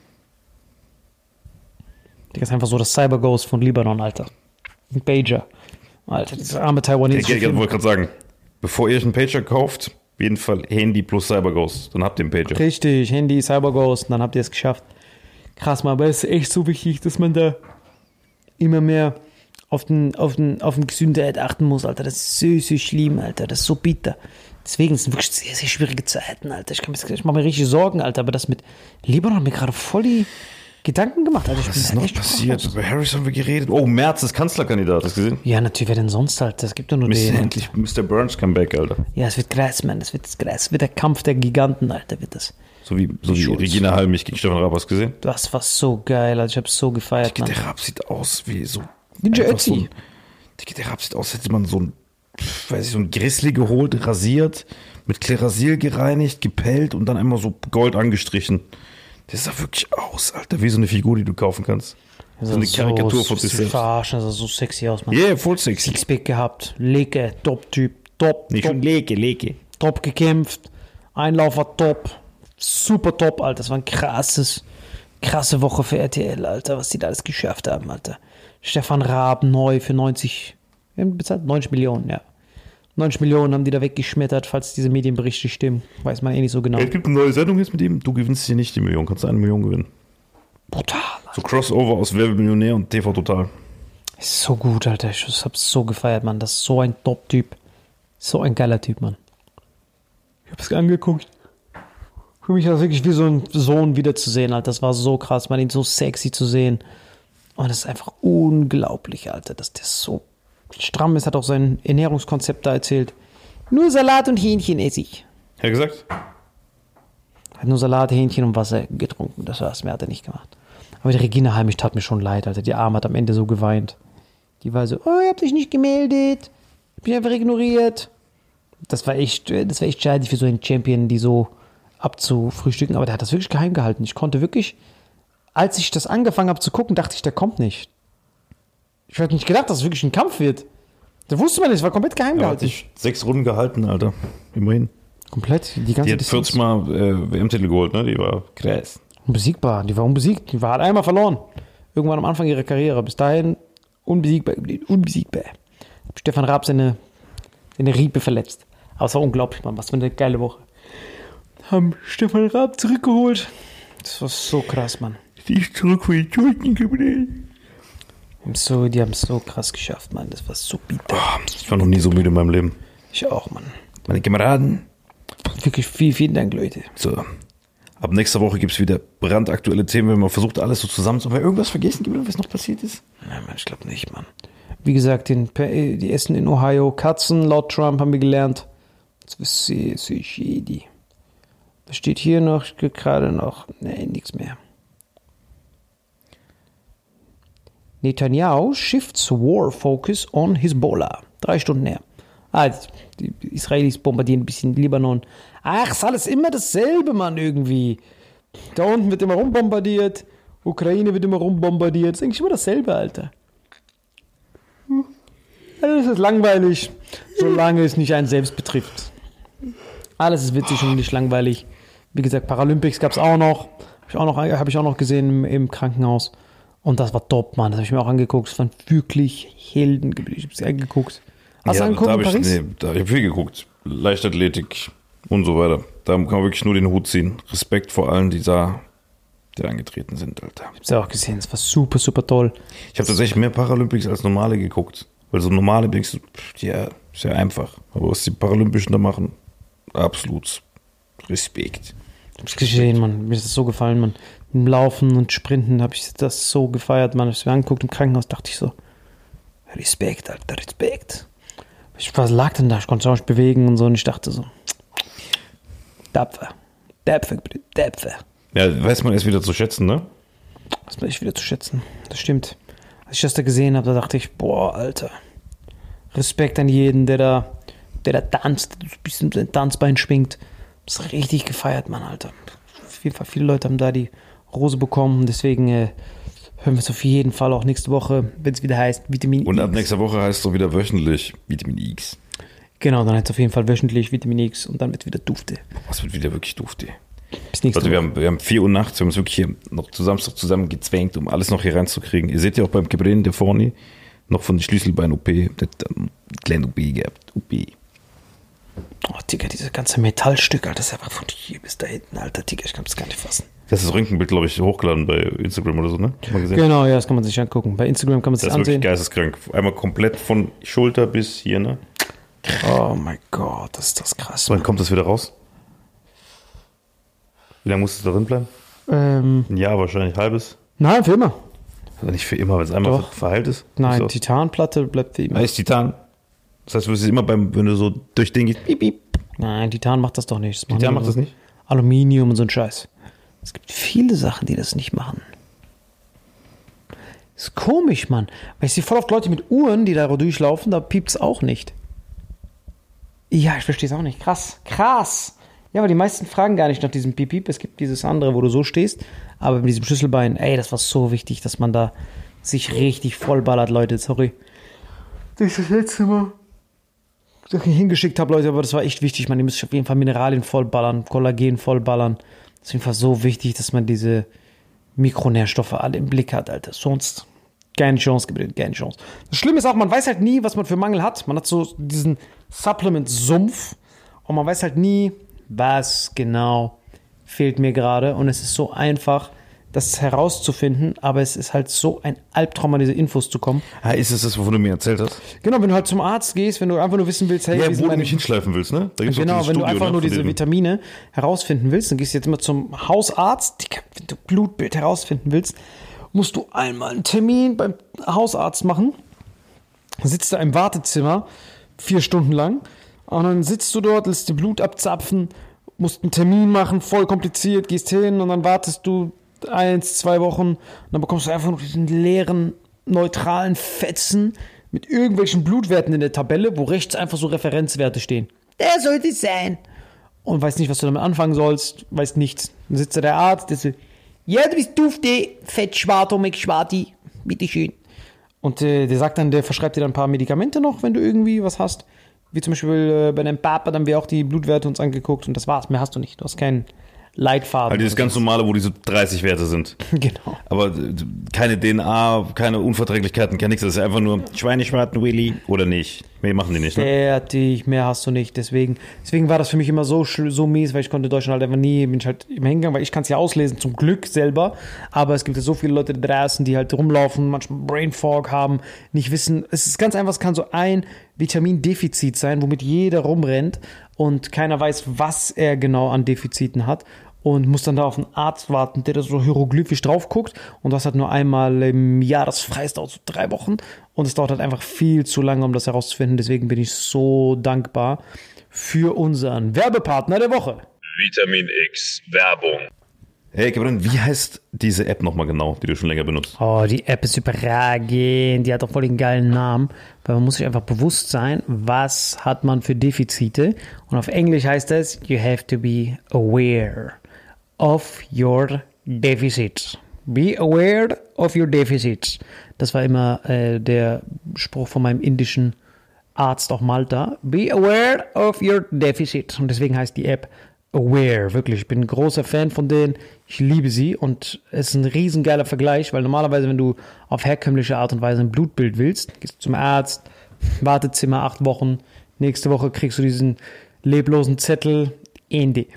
[SPEAKER 2] Das ist einfach so das Cyber-Ghost von Libanon, Alter. Ein Pager. Alter, diese arme Taiwanese.
[SPEAKER 1] Ich, ich, ich wollte gerade sagen, bevor ihr euch einen Pager kauft, auf jeden Fall Handy plus CyberGhost. Dann habt ihr einen Pager.
[SPEAKER 2] Richtig, Handy, Cyber-Ghost, dann habt ihr es geschafft. Krass, mal, aber es ist echt so wichtig, dass man da immer mehr auf den, auf den, auf den Gesundheit achten muss, Alter. Das ist so, so schlimm, Alter. Das ist so bitter. Deswegen sind es wirklich sehr, sehr schwierige Zeiten, Alter. Ich, kann mir, ich mache mir richtig Sorgen, Alter. Aber das mit Libanon hat mir gerade voll die Gedanken gemacht. Also ich
[SPEAKER 1] Was
[SPEAKER 2] bin
[SPEAKER 1] ist
[SPEAKER 2] da
[SPEAKER 1] noch
[SPEAKER 2] echt
[SPEAKER 1] passiert?
[SPEAKER 2] sprachlos.
[SPEAKER 1] Über Harris haben wir geredet. Oh, Merz ist Kanzlerkandidat. Hast du gesehen?
[SPEAKER 2] Ja, natürlich, wer denn sonst, Alter? Es gibt doch nur
[SPEAKER 1] Mister
[SPEAKER 2] den.
[SPEAKER 1] Endlich Mister Burns Comeback, Alter.
[SPEAKER 2] Ja, es wird krass, Mann. Es wird krass. Es wird der Kampf der Giganten, Alter, wird das.
[SPEAKER 1] So wie, so wie
[SPEAKER 2] Schulz.
[SPEAKER 1] Regina Halmich gegen Stefan Raab. Hast du gesehen?
[SPEAKER 2] Das war so geil, Alter. Ich hab's so gefeiert, Mann.
[SPEAKER 1] Der Raab sieht aus wie so...
[SPEAKER 2] Ninja
[SPEAKER 1] einfach
[SPEAKER 2] Ötzi.
[SPEAKER 1] so ein- Der Raab sieht aus, als hätte man so ein, pf, weiß ich, so ein Grizzly geholt, rasiert, mit Klerasil gereinigt, gepellt und dann einmal so Gold angestrichen. Der sah wirklich aus, Alter, wie so eine Figur, die du kaufen kannst. So eine Karikatur von sich
[SPEAKER 2] sich
[SPEAKER 1] selbst.
[SPEAKER 2] verarschen, das sah so sexy aus, Mann.
[SPEAKER 1] Yeah, voll sexy.
[SPEAKER 2] Sixpack gehabt, Leke, Top-Typ, top,
[SPEAKER 1] Nicht schon
[SPEAKER 2] top,
[SPEAKER 1] Leke, Leke.
[SPEAKER 2] top gekämpft, Einlaufer top, super top, Alter. Das war ein krasses, krasse Woche für R T L, Alter, was die da alles geschafft haben, Alter. Stefan Raab neu für neunzig, wir haben bezahlt neunzig Millionen, ja. neunzig Millionen haben die da weggeschmettert, falls diese Medienberichte stimmen. Weiß man eh nicht so genau.
[SPEAKER 1] Es gibt eine neue Sendung jetzt mit ihm. Du gewinnst hier nicht die Million, kannst eine Million gewinnen.
[SPEAKER 2] Brutal.
[SPEAKER 1] So Crossover aus Wer wird Millionär und T V Total.
[SPEAKER 2] Ist so gut, Alter. Ich hab's so gefeiert, Mann. Das ist so ein Top-Typ. So ein geiler Typ, Mann. Ich hab's angeguckt. Für mich war das wirklich wie so ein Sohn wiederzusehen, Alter. Das war so krass, man, ihn so sexy zu sehen. Und das ist einfach unglaublich, Alter, dass der so stramm ist. Hat auch sein Ernährungskonzept da erzählt. Nur Salat und Hähnchen esse ich.
[SPEAKER 1] Hat er gesagt?
[SPEAKER 2] Hat nur Salat, Hähnchen und Wasser getrunken. Das war's, mehr hat er nicht gemacht. Aber die Regina Halmich tat mir schon leid, Alter. Die Arme hat am Ende so geweint. Die war so, oh, ihr habt euch nicht gemeldet. Ich bin einfach ignoriert. Das war echt, das war echt schade für so einen Champion, die so abzufrühstücken. Aber der hat das wirklich geheim gehalten. Ich konnte wirklich, als ich das angefangen habe zu gucken, dachte ich, der kommt nicht. Ich hätte nicht gedacht, dass es wirklich ein Kampf wird. Da wusste man nicht, es war komplett geheim
[SPEAKER 1] Er hat
[SPEAKER 2] gehalten.
[SPEAKER 1] sich sechs Runden gehalten, Alter. Immerhin.
[SPEAKER 2] Komplett, die ganze
[SPEAKER 1] Die hat
[SPEAKER 2] Distanz.
[SPEAKER 1] vierzig Mal äh, W M-Titel geholt, ne? Die war krass.
[SPEAKER 2] Unbesiegbar, die war unbesiegt. Die war, hat einmal verloren. Irgendwann am Anfang ihrer Karriere. Bis dahin unbesiegbar geblieben. Unbesiegbar. Stefan Raab seine, seine Riepe verletzt. Aber es war unglaublich, Mann. Was für eine geile Woche. Haben Stefan Raab zurückgeholt. Das war so krass, Mann.
[SPEAKER 1] Die ist zurück für die Schulden geblieben.
[SPEAKER 2] So, die haben es so krass geschafft, Mann. Das war so bitter.
[SPEAKER 1] Ich war noch nie so müde in meinem Leben.
[SPEAKER 2] Ich auch, Mann.
[SPEAKER 1] Meine Kameraden.
[SPEAKER 2] Wirklich viel, vielen Dank, Leute.
[SPEAKER 1] So. Ab nächster Woche gibt es wieder brandaktuelle Themen, wenn man versucht, alles so zusammenzufassen. Irgendwas vergessen gibt, was noch passiert ist?
[SPEAKER 2] Nein, Mann, ich glaube nicht, Mann. Wie gesagt, den, die essen in Ohio Katzen, laut Trump haben wir gelernt. Das ist sehr, sehr shady. Was steht hier noch? Gerade noch. Nee, nichts mehr. Netanyahu shifts war focus on Hezbollah. Drei Stunden her. Ah, die Israelis bombardieren ein bisschen Libanon. Ach, ist alles immer dasselbe, Mann, irgendwie. Da unten wird immer rumbombardiert. Ukraine wird immer rumbombardiert. Ist eigentlich immer dasselbe, Alter. Alles ist langweilig, solange es nicht einen selbst betrifft. Alles ist witzig und nicht langweilig. Wie gesagt, Paralympics gab es auch noch. Habe ich auch noch, hab ich auch noch gesehen im, im Krankenhaus. Und das war top, Mann. Das habe ich mir auch angeguckt. Es waren wirklich Helden geblieben. Ich habe es angeguckt. Hast
[SPEAKER 1] ja,
[SPEAKER 2] du angeguckt
[SPEAKER 1] da
[SPEAKER 2] in
[SPEAKER 1] hab ich,
[SPEAKER 2] Paris?
[SPEAKER 1] nee, da habe ich viel geguckt. Leichtathletik und so weiter. Da kann man wirklich nur den Hut ziehen. Respekt vor allen, die da, die da angetreten sind, Alter.
[SPEAKER 2] Ich habe es auch gesehen. Es war super, super toll.
[SPEAKER 1] Ich habe tatsächlich mehr Paralympics als normale geguckt. Weil so normale denkst du, pff, ja, ist ja einfach. Aber was die Paralympischen da machen, absolut Respekt.
[SPEAKER 2] Ich habe es gesehen, Mann. Mir ist das so gefallen, Mann. Im Laufen und Sprinten habe ich das so gefeiert, Mann. Ich habe es mir angeguckt im Krankenhaus, dachte ich so, Respekt, Alter, Respekt. Ich was lag denn da? Ich konnte es auch nicht bewegen und so. Und ich dachte so, Dapfer. Dapfer, Dapfer.
[SPEAKER 1] Ja, weiß man erst wieder zu schätzen, ne?
[SPEAKER 2] Das war echt wieder zu schätzen. Das stimmt. Als ich das da gesehen habe, da dachte ich, boah, Alter. Respekt an jeden, der da, der da tanzt, ein bisschen sein Tanzbein schwingt. Das ist richtig gefeiert, Mann, Alter. Auf jeden Fall, viele Leute haben da die Rose bekommen. Deswegen äh, hören wir es auf jeden Fall auch nächste Woche, wenn es wieder heißt Vitamin X.
[SPEAKER 1] Und ab nächster Woche heißt es auch wieder wöchentlich Vitamin X.
[SPEAKER 2] Genau, dann heißt es auf jeden Fall wöchentlich Vitamin X und dann wird wieder Dufte.
[SPEAKER 1] Was wird wieder wirklich dufte?
[SPEAKER 2] Bis nächste
[SPEAKER 1] Also wir
[SPEAKER 2] Woche.
[SPEAKER 1] haben, wir haben vier Uhr nachts, wir haben uns wirklich hier noch zu Samstag zusammen gezwängt, um alles noch hier reinzukriegen. Ihr seht ja auch beim Gebrennen der vorne noch von der Schlüsselbein-O P, der hat eine kleine O P gehabt. O P.
[SPEAKER 2] Oh, Digga, dieses ganze Metallstück, Alter, das ist einfach von hier bis da hinten, Alter, Digga, ich kann das gar nicht fassen.
[SPEAKER 1] Das ist das Röntgenbild, glaube ich, hochgeladen bei Instagram oder so, ne? Mal gesehen.
[SPEAKER 2] Genau, ja, das kann man sich angucken. Bei Instagram kann man sich
[SPEAKER 1] Das ist wirklich
[SPEAKER 2] ansehen.
[SPEAKER 1] geisteskrank. Einmal komplett von Schulter bis hier, ne?
[SPEAKER 2] Oh mein Gott, das ist das krass.
[SPEAKER 1] Wann kommt das wieder raus? Wie lange muss es da drin bleiben?
[SPEAKER 2] Ähm,
[SPEAKER 1] Ein Jahr wahrscheinlich, halbes.
[SPEAKER 2] nein, für immer.
[SPEAKER 1] Also nicht für immer, weil es einmal
[SPEAKER 2] Doch.
[SPEAKER 1] verheilt ist.
[SPEAKER 2] Nein,
[SPEAKER 1] so.
[SPEAKER 2] Titanplatte bleibt wie immer.
[SPEAKER 1] Heißt Titan. Das heißt, du wirst immer beim, wenn du so durch den gehst, piep, piep.
[SPEAKER 2] Nein, Titan macht das doch nicht. Das machen
[SPEAKER 1] Titan
[SPEAKER 2] nur
[SPEAKER 1] macht das nicht?
[SPEAKER 2] Aluminium und so ein Scheiß. Es gibt viele Sachen, die das nicht machen. Ist komisch, Mann. Weil ich sehe voll oft Leute mit Uhren, die da durchlaufen, da piept es auch nicht. Ja, ich verstehe es auch nicht. Krass, krass. Ja, aber die meisten fragen gar nicht nach diesem Piep-Piep. Es gibt dieses andere, wo du so stehst. Aber mit diesem Schlüsselbein, ey, das war so wichtig, dass man da sich richtig vollballert, Leute. Sorry. Das ist das letzte Mal, dass ich hingeschickt habe, Leute, aber das war echt wichtig. Man, ihr müsst auf jeden Fall Mineralien vollballern, Kollagen vollballern. Das ist auf jeden Fall so wichtig, dass man diese Mikronährstoffe alle im Blick hat, Alter. Sonst keine Chance gebildet, keine Chance. Das Schlimme ist auch, man weiß halt nie, was man für Mangel hat. Man hat so diesen Supplement-Sumpf und man weiß halt nie, was genau fehlt mir gerade. Und es ist so einfach, das herauszufinden, aber es ist halt so ein Albtraum, an diese Infos zu kommen.
[SPEAKER 1] Ah, ist es das, wovon du mir erzählt hast?
[SPEAKER 2] Genau, wenn du halt zum Arzt gehst, wenn du einfach nur wissen willst, hey,
[SPEAKER 1] Ja,
[SPEAKER 2] wie sind
[SPEAKER 1] wo du
[SPEAKER 2] meine-
[SPEAKER 1] mich hinschleifen willst, ne? Da gibt's
[SPEAKER 2] Genau,
[SPEAKER 1] auch
[SPEAKER 2] wenn
[SPEAKER 1] dieses
[SPEAKER 2] du
[SPEAKER 1] Studio,
[SPEAKER 2] einfach
[SPEAKER 1] ne,
[SPEAKER 2] nur
[SPEAKER 1] von
[SPEAKER 2] diese
[SPEAKER 1] denen.
[SPEAKER 2] Vitamine herausfinden willst, dann gehst du jetzt immer zum Hausarzt, die kann- wenn du Blutbild herausfinden willst, musst du einmal einen Termin beim Hausarzt machen, sitzt da im Wartezimmer vier Stunden lang und dann sitzt du dort, lässt dir Blut abzapfen, musst einen Termin machen, voll kompliziert, gehst hin und dann wartest du eins, zwei Wochen und dann bekommst du einfach nur diesen leeren, neutralen Fetzen mit irgendwelchen Blutwerten in der Tabelle, wo rechts einfach so Referenzwerte stehen. Der sollte es sein. Und weißt nicht, was du damit anfangen sollst, weißt nichts. Dann sitzt da der Arzt, der so, ja, du bist dufte, Fettschwarto, Mcschwarti, bitteschön. Und äh, der sagt dann, der verschreibt dir dann ein paar Medikamente noch, wenn du irgendwie was hast. Wie zum Beispiel äh, bei deinem Papa, dann haben wir auch die Blutwerte uns angeguckt und das war's. Mehr hast du nicht. Du hast keinen Leitfaden.
[SPEAKER 1] Also dieses ganz normale, wo diese dreißig Werte sind.
[SPEAKER 2] Genau.
[SPEAKER 1] Aber äh, keine D N A, keine Unverträglichkeiten, kein nichts. Das ist einfach nur Schweineschwarten, Willy oder nicht. Mehr machen die nicht, ne?
[SPEAKER 2] Fertig, mehr hast du nicht. Deswegen, deswegen war das für mich immer so, schl- so mies, weil ich konnte in Deutschland halt einfach nie, bin ich halt immer hingegangen, weil ich kann es ja auslesen, zum Glück selber. Aber es gibt ja so viele Leute da draußen, die halt rumlaufen, manchmal Brain Fog haben, nicht wissen. Es ist ganz einfach, es kann so ein Vitamindefizit sein, womit jeder rumrennt und keiner weiß, was er genau an Defiziten hat. Und muss dann da auf einen Arzt warten, der da so hieroglyphisch drauf guckt. Und das halt nur einmal im Jahr, das frei, dauert so drei Wochen. Und es dauert halt einfach viel zu lange, um das herauszufinden. Deswegen bin ich so dankbar für unseren Werbepartner der Woche.
[SPEAKER 3] Vitamin X Werbung.
[SPEAKER 1] Hey, Gabriel, wie heißt diese App nochmal genau, die du schon länger benutzt?
[SPEAKER 2] Oh, die App ist überragend. Die hat auch voll den geilen Namen. Weil man muss sich einfach bewusst sein, was hat man für Defizite. Und auf Englisch heißt es, you have to be aware of your deficits. Be aware of your deficits. Das war immer äh, der Spruch von meinem indischen Arzt auf Malta. Be aware of your deficits. Und deswegen heißt die App Aware. Wirklich, ich bin ein großer Fan von denen. Ich liebe sie und es ist ein riesengeiler Vergleich, weil normalerweise, wenn du auf herkömmliche Art und Weise ein Blutbild willst, gehst du zum Arzt, Wartezimmer acht Wochen, nächste Woche kriegst du diesen leblosen Zettel, Ende.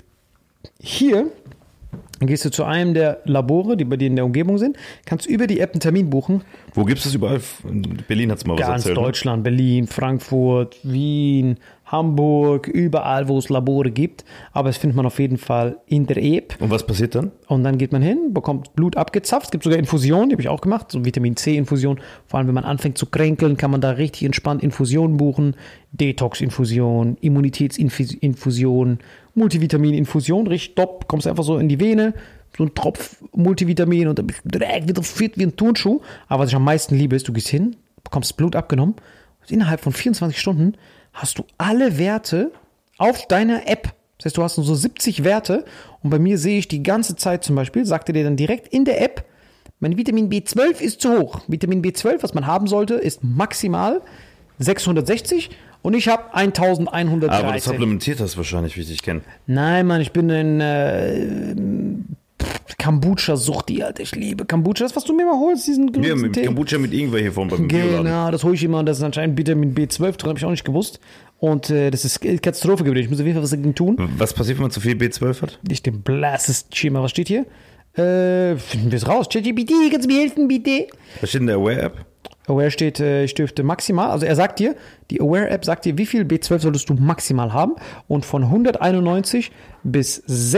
[SPEAKER 2] Hier dann gehst du zu einem der Labore, die bei dir in der Umgebung sind, kannst über die App einen Termin buchen.
[SPEAKER 1] Wo gibt es das überall? In Berlin hat es mal was
[SPEAKER 2] Ganz
[SPEAKER 1] erzählt.
[SPEAKER 2] Deutschland, Berlin, Frankfurt, Wien, Hamburg, überall, wo es Labore gibt. Aber es findet man auf jeden Fall in der App.
[SPEAKER 1] Ne? Und was passiert dann?
[SPEAKER 2] Und dann geht man hin, bekommt Blut abgezapft. Es gibt sogar Infusionen, die habe ich auch gemacht, so Vitamin C-Infusion. Vor allem, wenn man anfängt zu kränkeln, kann man da richtig entspannt Infusionen buchen. Detox-Infusion, Immunitätsinfusion, Multivitamin-Infusion, richtig top. Kommst einfach so in die Vene, so ein Tropf Multivitamin und dann bist du direkt wieder fit wie ein Turnschuh. Aber was ich am meisten liebe, ist, du gehst hin, bekommst Blut abgenommen und innerhalb von vierundzwanzig Stunden hast du alle Werte auf deiner App. Das heißt, du hast nur so siebzig Werte und bei mir sehe ich die ganze Zeit zum Beispiel, sagte dir dann direkt in der App, mein Vitamin B zwölf ist zu hoch. Vitamin B zwölf, was man haben sollte, ist maximal sechshundertsechzig und ich habe elfhundertdreizehn.
[SPEAKER 1] Aber das supplementiert das wahrscheinlich, wie ich dich kenne.
[SPEAKER 2] Nein, Mann, ich bin ein äh, Kombucha-Suchti, Alter. Ich liebe Kombucha. Das, was du mir mal holst, diesen
[SPEAKER 1] Ja,
[SPEAKER 2] grünen
[SPEAKER 1] mit
[SPEAKER 2] Tee.
[SPEAKER 1] Kombucha mit Ingwer hier vorne beim Bioladen.
[SPEAKER 2] Genau, das hole ich immer und das ist anscheinend Vitamin B zwölf drin, habe ich auch nicht gewusst. Und äh, das ist Katastrophe gewesen. Ich muss auf jeden Fall was dagegen tun.
[SPEAKER 1] Was passiert, wenn man zu viel B zwölf hat?
[SPEAKER 2] Ich den blassest Schema. Was steht hier? Äh, finden wir es raus. ChatGPT, kannst du mir helfen, bitte?
[SPEAKER 1] Was steht in der Aware-App?
[SPEAKER 2] Aware steht, äh, ich dürfte maximal, also er sagt dir, die Aware-App sagt dir, wie viel B zwölf solltest du maximal haben und von hunderteinundneunzig bis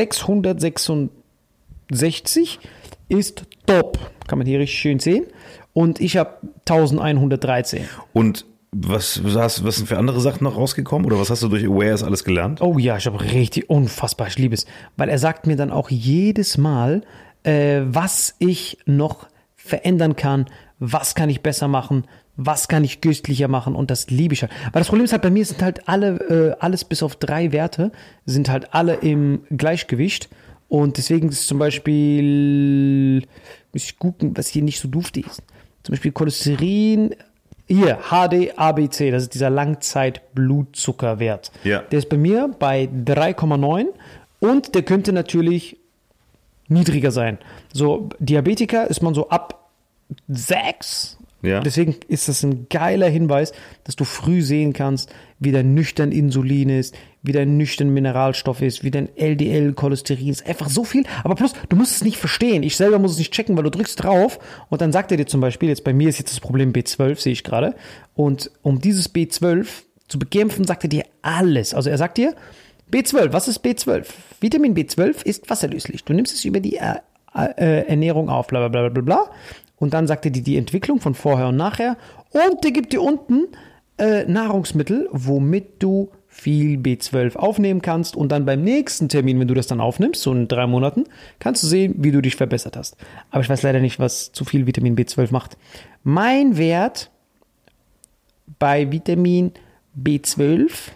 [SPEAKER 2] sechshundertsechsundsechzig ist top. Kann man hier richtig schön sehen. Und ich habe elfhundertdreizehn.
[SPEAKER 1] Und was, was, was sind für andere Sachen noch rausgekommen? Oder was hast du durch Aware alles gelernt?
[SPEAKER 2] Oh ja, ich habe richtig unfassbar, ich liebe es. Weil er sagt mir dann auch jedes Mal, äh, was ich noch verändern kann, was kann ich besser machen, was kann ich köstlicher machen und das liebe ich halt. Weil das Problem ist halt, bei mir sind halt alle, äh, alles bis auf drei Werte, sind halt alle im Gleichgewicht und deswegen ist zum Beispiel, muss ich gucken, was hier nicht so duftig ist. Zum Beispiel Cholesterin, hier, H D A B C, das ist dieser Langzeit-Blutzuckerwert.
[SPEAKER 1] Ja.
[SPEAKER 2] Der ist bei mir bei drei Komma neun und der könnte natürlich niedriger sein. So, Diabetiker ist man so ab sechs,
[SPEAKER 1] Ja.
[SPEAKER 2] Deswegen ist das ein geiler Hinweis, dass du früh sehen kannst, wie dein nüchtern Insulin ist, wie dein nüchtern Mineralstoff ist, wie dein L D L-Cholesterin ist. Einfach so viel. Aber plus, du musst es nicht verstehen. Ich selber muss es nicht checken, weil du drückst drauf und dann sagt er dir zum Beispiel, jetzt bei mir ist jetzt das Problem B zwölf, sehe ich gerade. Und um dieses B zwölf zu bekämpfen, sagt er dir alles. Also er sagt dir, B zwölf, was ist B zwölf? Vitamin B zwölf ist wasserlöslich. Du nimmst es über die äh, äh, Ernährung auf, bla bla bla bla bla. Und dann sagt er dir die Entwicklung von vorher und nachher. Und der gibt dir unten äh, Nahrungsmittel, womit du viel B zwölf aufnehmen kannst. Und dann beim nächsten Termin, wenn du das dann aufnimmst, so in drei Monaten, kannst du sehen, wie du dich verbessert hast. Aber ich weiß leider nicht, was zu viel Vitamin B zwölf macht. Mein Wert bei Vitamin B zwölf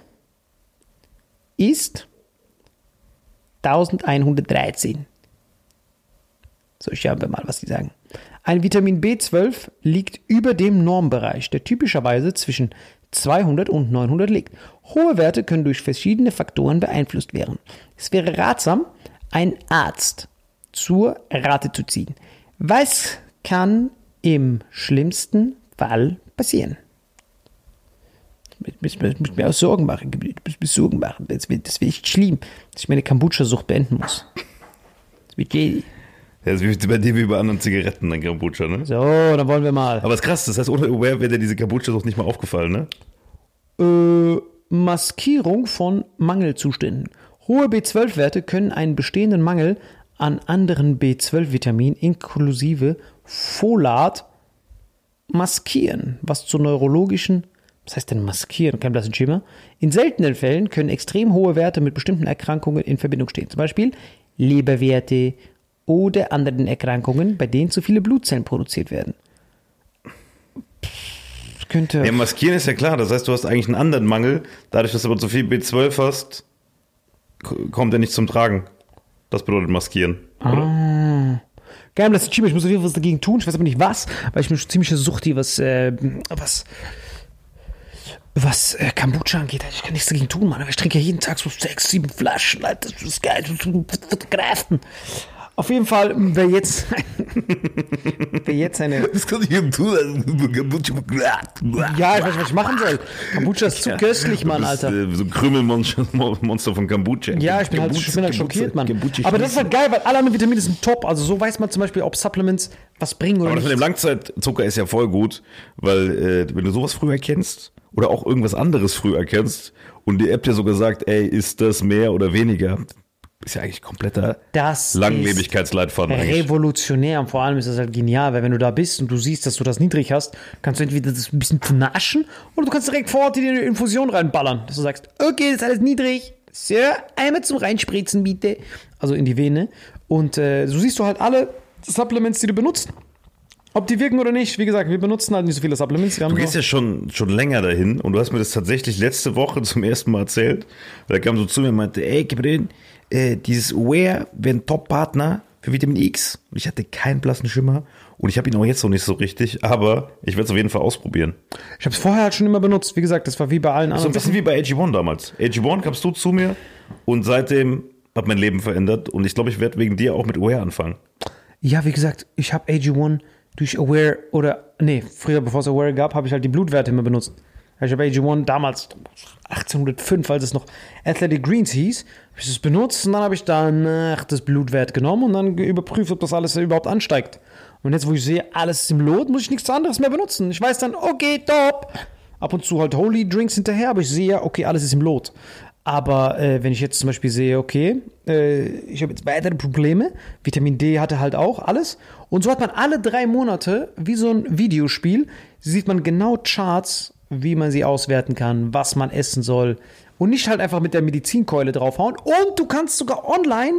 [SPEAKER 2] ist elfhundertdreizehn. So, ich schaue mal, was die sagen. Ein Vitamin B zwölf liegt über dem Normbereich, der typischerweise zwischen zweihundert und neunhundert liegt. Hohe Werte können durch verschiedene Faktoren beeinflusst werden. Es wäre ratsam, einen Arzt zur Rate zu ziehen. Was kann im schlimmsten Fall passieren? Ich muss mir auch Sorgen machen. Ich muss mir Sorgen machen. Das wird, das wird echt schlimm, dass ich meine Kombucha-Sucht beenden muss. Das wird jedi.
[SPEAKER 1] Ja, das ist wie bei dir wie bei anderen Zigaretten, dann Kombucha, ne?
[SPEAKER 2] So, dann wollen wir mal.
[SPEAKER 1] Aber es ist krass, das heißt, ohne Aware wäre dir diese Kombucha-Sucht nicht mal aufgefallen, ne?
[SPEAKER 2] Äh, Maskierung von Mangelzuständen. Hohe B zwölf Werte können einen bestehenden Mangel an anderen B zwölf Vitaminen inklusive Folat maskieren, was zu neurologischen, was heißt denn maskieren, kein blassen Schimmer? In seltenen Fällen können extrem hohe Werte mit bestimmten Erkrankungen in Verbindung stehen. Zum Beispiel Leberwerte oder anderen Erkrankungen, bei denen zu viele Blutzellen produziert werden. Das könnte...
[SPEAKER 1] Ja, maskieren ist ja klar. Das heißt, du hast eigentlich einen anderen Mangel. Dadurch, dass du aber zu viel B zwölf hast, kommt er nicht zum Tragen. Das bedeutet maskieren. Oder?
[SPEAKER 2] Ah. Geil, das ist Schimmer. Ich muss auf jeden Fall was dagegen tun. Ich weiß aber nicht was, weil ich bin ziemlich suchti, was, äh, was, was äh, Kombucha angeht. Ich kann nichts dagegen tun, Mann. Aber ich trinke ja jeden Tag so sechs, sieben Flaschen. Alter, das ist geil. Das wird greifen. Auf jeden Fall, wer jetzt, wer jetzt eine...
[SPEAKER 1] Das kann ich ihm tun.
[SPEAKER 2] Ja, ich weiß nicht, was ich machen soll. Kombucha ist zu ja, köstlich, Mann, Alter.
[SPEAKER 1] Du bist, äh, so ein Krümelmonster von Kombucha.
[SPEAKER 2] Ja, ich bin halt, ich bin halt schockiert, Mann. Aber das ist halt geil, weil alle anderen Vitamine sind top. Also so weiß man zum Beispiel, ob Supplements was bringen oder
[SPEAKER 1] Aber
[SPEAKER 2] nicht.
[SPEAKER 1] das mit dem Langzeitzucker ist ja voll gut, weil äh, wenn du sowas früh erkennst oder auch irgendwas anderes früh erkennst und die App dir sogar sagt, ey, ist das mehr oder weniger... Ist ja eigentlich kompletter
[SPEAKER 2] das
[SPEAKER 1] Langlebigkeitsleitfaden.
[SPEAKER 2] Revolutionär und vor allem ist das halt genial, weil wenn du da bist und du siehst, dass du das niedrig hast, kannst du entweder das ein bisschen naschen oder du kannst direkt vor Ort dir eine Infusion reinballern, dass du sagst, okay, das ist alles niedrig, Sir, einmal zum Reinspritzen bitte, also in die Vene und äh, so siehst du halt alle Supplements, die du benutzt. Ob die wirken oder nicht, wie gesagt, wir benutzen halt nicht so viele Supplements.
[SPEAKER 1] Du gehst ja schon, schon länger dahin und du hast mir das tatsächlich letzte Woche zum ersten Mal erzählt. Weil er kam so zu mir und meinte, ey, Gabriel, äh, dieses Aware wäre ein Top-Partner für Vitamin X. Und ich hatte keinen blassen Schimmer und ich habe ihn auch jetzt noch nicht so richtig, aber ich werde es auf jeden Fall ausprobieren.
[SPEAKER 2] Ich habe es vorher halt schon immer benutzt. Wie gesagt, das war wie bei allen anderen.
[SPEAKER 1] So ein bisschen wie bei A G eins damals. A G eins kamst du zu mir und seitdem hat mein Leben verändert und ich glaube, ich werde wegen dir auch mit Aware anfangen.
[SPEAKER 2] Ja, wie gesagt, ich habe A G eins durch Aware oder, nee, früher, bevor es Aware gab, habe ich halt die Blutwerte immer benutzt. Ich habe A G eins damals, achtzehnhundertfünf, als es noch Athletic Greens hieß, habe ich das benutzt und dann habe ich danach das Blutwert genommen und dann überprüft, ob das alles überhaupt ansteigt. Und jetzt, wo ich sehe, alles ist im Lot, muss ich nichts anderes mehr benutzen. Ich weiß dann, okay, top. Ab und zu halt Holy Drinks hinterher, aber ich sehe ja, okay, alles ist im Lot. Aber äh, wenn ich jetzt zum Beispiel sehe, okay, äh, ich habe jetzt weitere Probleme, Vitamin D hatte halt auch alles. Und so hat man alle drei Monate, wie so ein Videospiel, sieht man genau Charts, wie man sie auswerten kann, was man essen soll. Und nicht halt einfach mit der Medizinkeule draufhauen. Und du kannst sogar online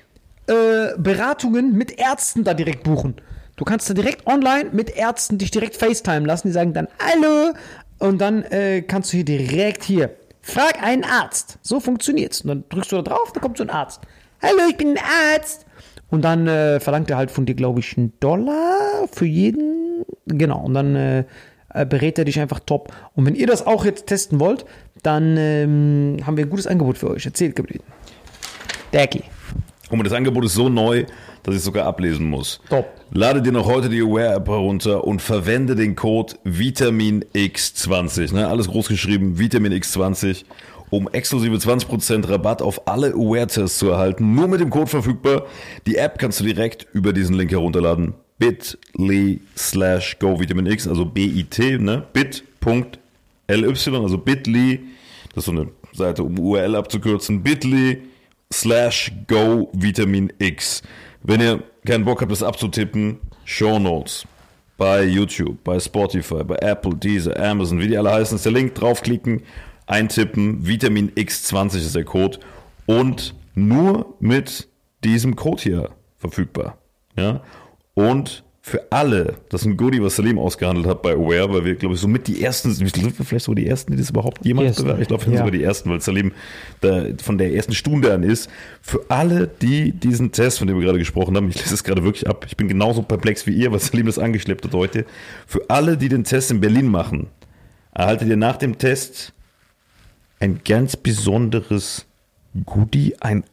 [SPEAKER 2] äh, Beratungen mit Ärzten da direkt buchen. Du kannst da direkt online mit Ärzten dich direkt FaceTime lassen. Die sagen dann, hallo. Und dann äh, kannst du hier direkt hier, frag einen Arzt. So funktioniert's. Und dann drückst du da drauf, dann kommt so ein Arzt. Hallo, ich bin ein Arzt. Und dann äh, verlangt er halt von dir, glaube ich, einen Dollar für jeden. Genau. Und dann äh, berät er dich einfach top. Und wenn ihr das auch jetzt testen wollt, dann ähm, haben wir ein gutes Angebot für euch. Erzählt, Gabriel. Dacki.
[SPEAKER 1] Guck mal, das Angebot ist so neu, dass ich es sogar ablesen muss.
[SPEAKER 2] Top.
[SPEAKER 1] Lade dir noch heute die Aware-App herunter und verwende den Code Vitamin X zwanzig. Ne? Alles groß geschrieben, Vitamin X zwanzig, um exklusive zwanzig Prozent Rabatt auf alle Aware-Tests zu erhalten. Nur mit dem Code verfügbar. Die App kannst du direkt über diesen Link herunterladen. bit.ly slash go Vitamin X, also B I T, ne? bit.ly, also bit.ly, das ist so eine Seite, um U R L abzukürzen, bit.ly slash go Vitamin X. Wenn ihr keinen Bock habt, das abzutippen, Shownotes bei YouTube, bei Spotify, bei Apple, Deezer, Amazon, wie die alle heißen, ist der Link, draufklicken, eintippen, Vitamin X zwanzig ist der Code und nur mit diesem Code hier verfügbar. Ja? Und für alle, das ist ein Goodie, was Salim ausgehandelt hat bei Aware, weil wir, glaube ich, so mit die ersten, sind wir vielleicht sogar die ersten, die das überhaupt jemals bewerben. Ich glaube, wir sind
[SPEAKER 2] ja.
[SPEAKER 1] sogar die ersten, weil Salim da von der ersten Stunde an ist. Für alle, die diesen Test, von dem wir gerade gesprochen haben, ich lese es gerade wirklich ab, ich bin genauso perplex wie ihr, weil Salim das angeschleppt hat heute. Für alle, die den Test in Berlin machen, erhaltet ihr nach dem Test ein ganz besonderes Goodie, ein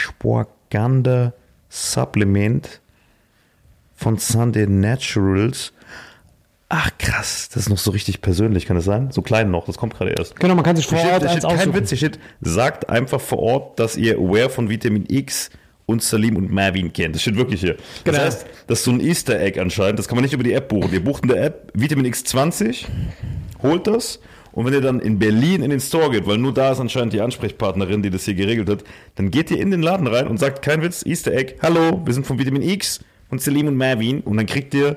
[SPEAKER 1] Ashwagandha-Supplement von Sunday Naturals. Ach krass, das ist noch so richtig persönlich, kann das sein? So klein noch, das kommt gerade erst.
[SPEAKER 2] Genau, man kann sich vor
[SPEAKER 1] Shit,
[SPEAKER 2] Ort
[SPEAKER 1] shit,
[SPEAKER 2] eins
[SPEAKER 1] kein
[SPEAKER 2] aussuchen.
[SPEAKER 1] Witz, shit. Sagt einfach vor Ort, dass ihr Aware von Vitamin X und Salim und Marvin kennt. Das steht wirklich hier. Das
[SPEAKER 2] Genau.
[SPEAKER 1] heißt, das ist so ein Easter Egg anscheinend, das kann man nicht über die App buchen. Ihr bucht in der App Vitamin X zwanzig, holt das und wenn ihr dann in Berlin in den Store geht, weil nur da ist anscheinend die Ansprechpartnerin, die das hier geregelt hat, dann geht ihr in den Laden rein und sagt, kein Witz, Easter Egg, hallo, wir sind von Vitamin X und Salim und Marvin und dann kriegt ihr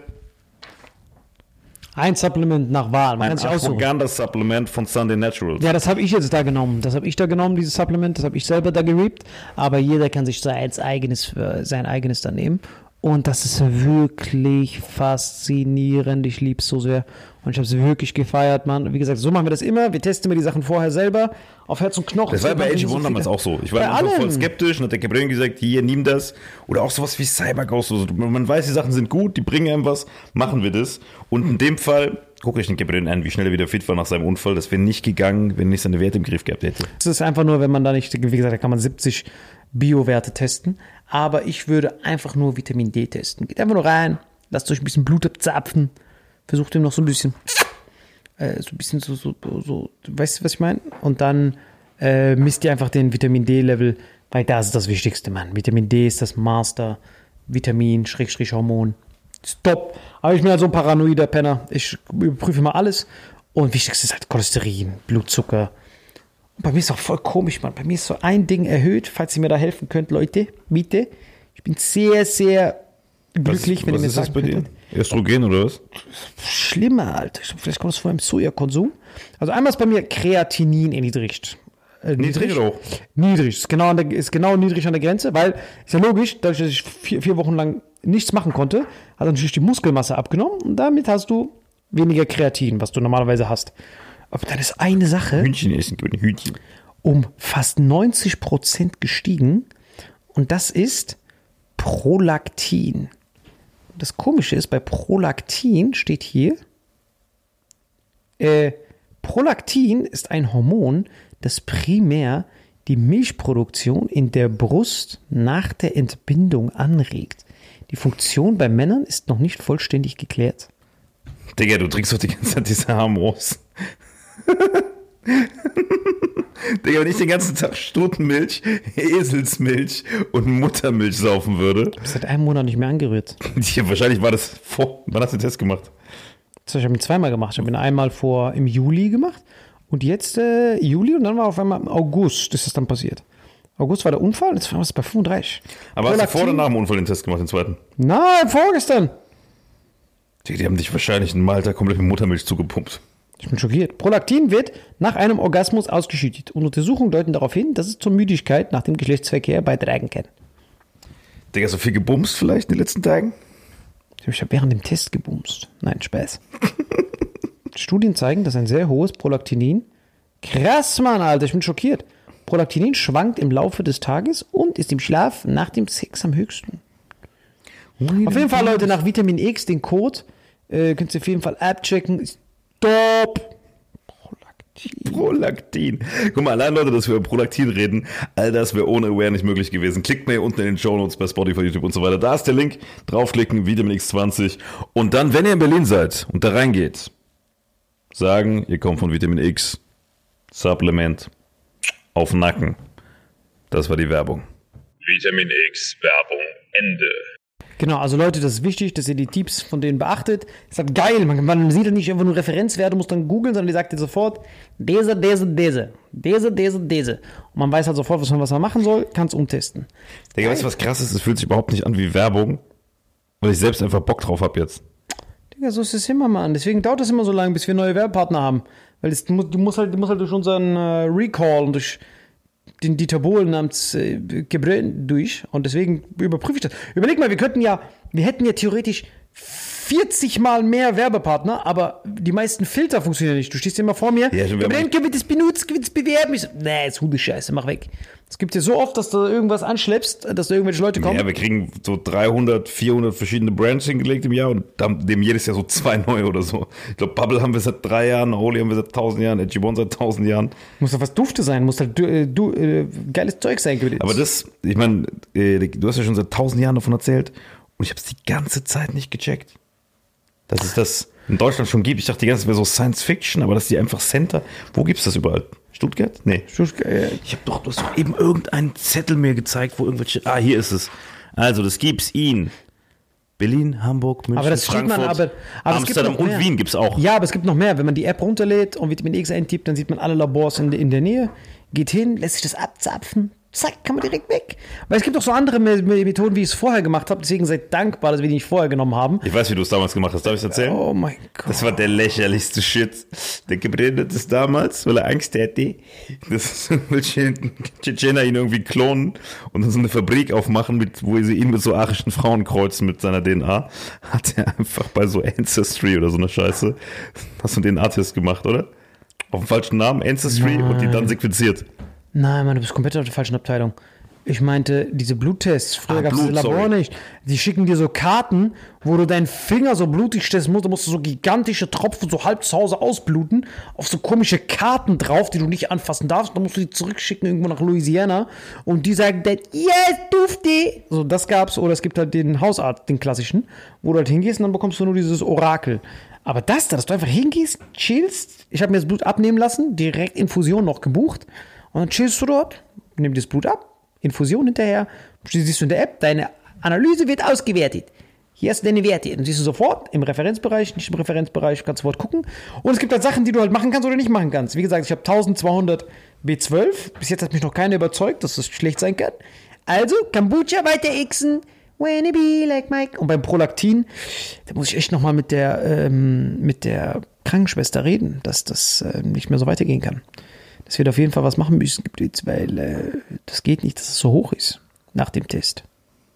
[SPEAKER 2] Ein Supplement nach Wahl, man
[SPEAKER 1] ein
[SPEAKER 2] kann sich aussuchen.
[SPEAKER 1] Ashwagandha-Supplement von Sunday Naturals.
[SPEAKER 2] Ja, das habe ich jetzt da genommen. Das habe ich da genommen, dieses Supplement. Das habe ich selber da gereapt. Aber jeder kann sich sein eigenes, sein eigenes da nehmen. Und das ist wirklich faszinierend. Ich liebe es so sehr. Und ich habe es wirklich gefeiert, Mann. Wie gesagt, so machen wir das immer. Wir testen immer die Sachen vorher selber. Auf Herz und Knochen.
[SPEAKER 1] Das war bei
[SPEAKER 2] L
[SPEAKER 1] Edgy
[SPEAKER 2] G
[SPEAKER 1] One damals auch so. Ich war
[SPEAKER 2] Bei
[SPEAKER 1] am Anfang voll
[SPEAKER 2] allen.
[SPEAKER 1] skeptisch und hat der Gabriel gesagt, hier, nimm das. Oder auch sowas wie Cyberghost. Also man weiß, die Sachen sind gut, die bringen einem was, machen wir das. Und in dem Fall, guck euch den Gabriel an, wie schnell er wieder fit war nach seinem Unfall. Das wäre nicht gegangen, wenn er nicht seine Werte im Griff gehabt hätte.
[SPEAKER 2] Es ist einfach nur, wenn man da nicht, wie gesagt, da kann man siebzig Bio-Werte testen. Aber ich würde einfach nur Vitamin D testen. Geht einfach nur rein, lasst euch ein bisschen Blut abzapfen, versucht ihm noch so ein bisschen, äh, so ein bisschen so, so, so, weißt du, was ich meine? Und dann äh, misst ihr einfach den Vitamin D-Level, weil das ist das Wichtigste, Mann. Vitamin D ist das Master, Vitamin, Schrägstrich, Hormon. Stop. Aber ich bin halt so ein paranoider Penner. Ich überprüfe mal alles. Und wichtigste ist halt Cholesterin, Blutzucker. Und bei mir ist auch voll komisch, Mann. Bei mir ist so ein Ding erhöht, falls ihr mir da helfen könnt, Leute, bitte. Ich bin sehr, sehr glücklich,
[SPEAKER 1] was,
[SPEAKER 2] wenn
[SPEAKER 1] was
[SPEAKER 2] ihr mir
[SPEAKER 1] ist das
[SPEAKER 2] sagen
[SPEAKER 1] bei dir?
[SPEAKER 2] könntet.
[SPEAKER 1] Östrogen oder was?
[SPEAKER 2] Schlimmer, Alter. Vielleicht kommt das vor im Sojakonsum. Also einmal ist bei mir Kreatinin erniedrigt. Äh,
[SPEAKER 1] Niedrig oder hoch?
[SPEAKER 2] Niedrig. Ist genau, an der, ist genau niedrig an der Grenze, weil, ist ja logisch, dadurch, dass ich vier, vier Wochen lang nichts machen konnte, hat natürlich die Muskelmasse abgenommen und damit hast du weniger Kreatin, was du normalerweise hast. Aber dann ist eine Sache
[SPEAKER 1] Hühnchen essen, Hühnchen.
[SPEAKER 2] um fast neunzig Prozent gestiegen und das ist Prolaktin. Das Komische ist, bei Prolaktin steht hier, äh, Prolaktin ist ein Hormon, das primär die Milchproduktion in der Brust nach der Entbindung anregt. Die Funktion bei Männern ist noch nicht vollständig geklärt.
[SPEAKER 1] Digga, du trinkst doch die ganze Zeit diese Harmos. Digga, wenn ich den ganzen Tag Stutenmilch, Eselsmilch und Muttermilch saufen würde.
[SPEAKER 2] Ich habe seit einem Monat nicht mehr angerührt.
[SPEAKER 1] Ja, wahrscheinlich war das vor. Wann hast du den Test gemacht?
[SPEAKER 2] Das habe ich ihn zweimal gemacht. Ich habe ihn einmal vor im Juli gemacht und jetzt äh, Juli und dann war auf einmal im August ist das dann passiert. August war der Unfall und jetzt waren wir bei fünfunddreißig.
[SPEAKER 1] Aber hast du vor oder
[SPEAKER 2] Prolaktin?
[SPEAKER 1] nach dem Unfall den Test gemacht, den zweiten?
[SPEAKER 2] Nein, vorgestern.
[SPEAKER 1] Die, die haben dich wahrscheinlich in Malta komplett mit Muttermilch zugepumpt.
[SPEAKER 2] Ich bin schockiert. Prolaktin wird nach einem Orgasmus ausgeschüttet und Untersuchungen deuten darauf hin, dass es zur Müdigkeit nach dem Geschlechtsverkehr beitragen kann.
[SPEAKER 1] Digga, so viel gebumst vielleicht in den letzten Tagen?
[SPEAKER 2] Ich habe während dem Test gebumst. Nein, Spaß. Studien zeigen, dass ein sehr hohes Prolaktinin, krass, Mann, Alter, ich bin schockiert. Prolaktinin schwankt im Laufe des Tages und ist im Schlaf nach dem Sex am höchsten. Auf jeden Fall, Leute, nach Vitamin X, den Code, äh, könnt ihr auf jeden Fall abchecken. Ist top. Prolaktin.
[SPEAKER 1] Prolaktin. Guck mal, allein Leute, dass wir über Prolaktin reden, all das wäre ohne Aware nicht möglich gewesen. Klickt mir hier unten in den Shownotes bei Spotify, YouTube und so weiter. Da ist der Link. Draufklicken, Vitamin X zwanzig. Und dann, wenn ihr in Berlin seid und da reingeht, sagen, ihr kommt von Vitamin X, Supplement, auf den Nacken. Das war die Werbung.
[SPEAKER 3] Vitamin X Werbung Ende.
[SPEAKER 2] Genau, also Leute, das ist wichtig, dass ihr die Tipps von denen beachtet. Ist halt geil, man, man sieht ja nicht einfach nur Referenzwerte, muss dann googeln, sondern die sagt dir sofort, diese, diese, diese, diese, diese, diese. Und man weiß halt sofort, was man, was man machen soll, kann es umtesten.
[SPEAKER 1] Digga, weißt du, was krass ist? Es fühlt sich überhaupt nicht an wie Werbung, weil ich selbst einfach Bock drauf habe jetzt.
[SPEAKER 2] Digga, so ist es immer, Mann. Deswegen dauert es immer so lange, bis wir neue Werbepartner haben. Weil es, du, du, musst halt, du musst halt durch unseren äh, Recall und durch den Dieter Bohlen namens äh, Gebrüllen durch. Und deswegen überprüfe ich das. Überleg mal, wir könnten ja, wir hätten ja theoretisch vierzig Mal mehr Werbepartner, aber die meisten Filter funktionieren nicht. Du stehst immer vor mir,
[SPEAKER 1] Ja,
[SPEAKER 2] aber dann können wir das benutzen, können wir das bewerben. Ich so, nee, ist Hundescheiße, mach weg. Es gibt ja so oft, dass du irgendwas anschleppst, dass da irgendwelche Leute kommen.
[SPEAKER 1] Ja, wir kriegen so dreihundert, vierhundert verschiedene Brands hingelegt im Jahr und haben dem jedes Jahr so zwei neue oder so. Ich glaube, Bubble haben wir seit drei Jahren, Holy haben wir seit tausend Jahren, Edgy One seit tausend Jahren.
[SPEAKER 2] Muss doch was Dufte sein, muss halt du, du, äh, geiles Zeug sein.
[SPEAKER 1] Aber das, ich meine, äh, du hast ja schon seit tausend Jahren davon erzählt und ich habe es die ganze Zeit nicht gecheckt. Dass es das in Deutschland schon gibt. Ich dachte die ganze Zeit wäre so Science Fiction, aber dass die einfach Center. Wo gibt's das überall? Stuttgart? Nee.
[SPEAKER 2] Stuttgart, äh,
[SPEAKER 1] Ich habe doch, du hast doch eben irgendeinen Zettel mir gezeigt, wo irgendwelche. Ah, hier ist es. Also, das gibt's in Berlin, Hamburg, München,
[SPEAKER 2] aber das steht
[SPEAKER 1] Frankfurt,
[SPEAKER 2] man, aber, aber es gibt
[SPEAKER 1] Amsterdam
[SPEAKER 2] noch
[SPEAKER 1] und
[SPEAKER 2] mehr.
[SPEAKER 1] Wien gibt's auch.
[SPEAKER 2] Ja, aber es gibt noch mehr. Wenn man die App runterlädt und Vitamin X eintippt, dann sieht man alle Labors in, in der Nähe, geht hin, lässt sich das abzapfen, zack, kann man direkt weg. Weil es gibt auch so andere Methoden, wie ich es vorher gemacht habe. Deswegen seid dankbar, dass wir die nicht vorher genommen haben.
[SPEAKER 1] Ich weiß, wie du es damals gemacht hast. Darf ich es erzählen?
[SPEAKER 2] Oh mein Gott.
[SPEAKER 1] Das war der lächerlichste Shit. Der gebrandet ist damals, weil er Angst hatte, dass irgendwelche Tschetschener ihn irgendwie klonen und dann so eine Fabrik aufmachen, mit, wo sie ihn mit so arischen Frauen kreuzen mit seiner D N A. Hat er einfach bei so Ancestry oder so einer Scheiße, hast du den D N A-Test gemacht, oder? Auf den falschen Namen, Ancestry,
[SPEAKER 2] Nein.
[SPEAKER 1] und die dann sequenziert.
[SPEAKER 2] Nein, Mann, du bist komplett auf der falschen Abteilung. Ich meinte, diese Bluttests, früher
[SPEAKER 1] Ah,
[SPEAKER 2] gab es diese
[SPEAKER 1] Blut,
[SPEAKER 2] Labor
[SPEAKER 1] sorry.
[SPEAKER 2] nicht. Die schicken dir so Karten, wo du deinen Finger so blutig testen musst. Da musst du so gigantische Tropfen so halb zu Hause ausbluten, auf so komische Karten drauf, die du nicht anfassen darfst. Dann musst du die zurückschicken irgendwo nach Louisiana. Und die sagen dann, yes, dufte. So, das gab's. Oder es gibt halt den Hausarzt, den klassischen, wo du halt hingehst und dann bekommst du nur dieses Orakel. Aber das da, dass du einfach hingehst, chillst. Ich habe mir das Blut abnehmen lassen, direkt Infusion noch gebucht. Und dann chillst du dort, nimm das Blut ab, Infusion hinterher, siehst du in der App, deine Analyse wird ausgewertet. Hier hast du deine Werte. Dann siehst du sofort im Referenzbereich, nicht im Referenzbereich, kannst du sofort gucken. Und es gibt halt Sachen, die du halt machen kannst oder nicht machen kannst. Wie gesagt, ich habe zwölfhundert B zwölf. Bis jetzt hat mich noch keiner überzeugt, dass das schlecht sein kann. Also, Kombucha weiter xen. Wanna be like Mike. Und beim Prolaktin, da muss ich echt nochmal mit der, ähm, mit der Krankenschwester reden, dass das äh, nicht mehr so weitergehen kann. Dass wir da auf jeden Fall was machen müssen, weil äh, das geht nicht, dass es so hoch ist nach dem Test.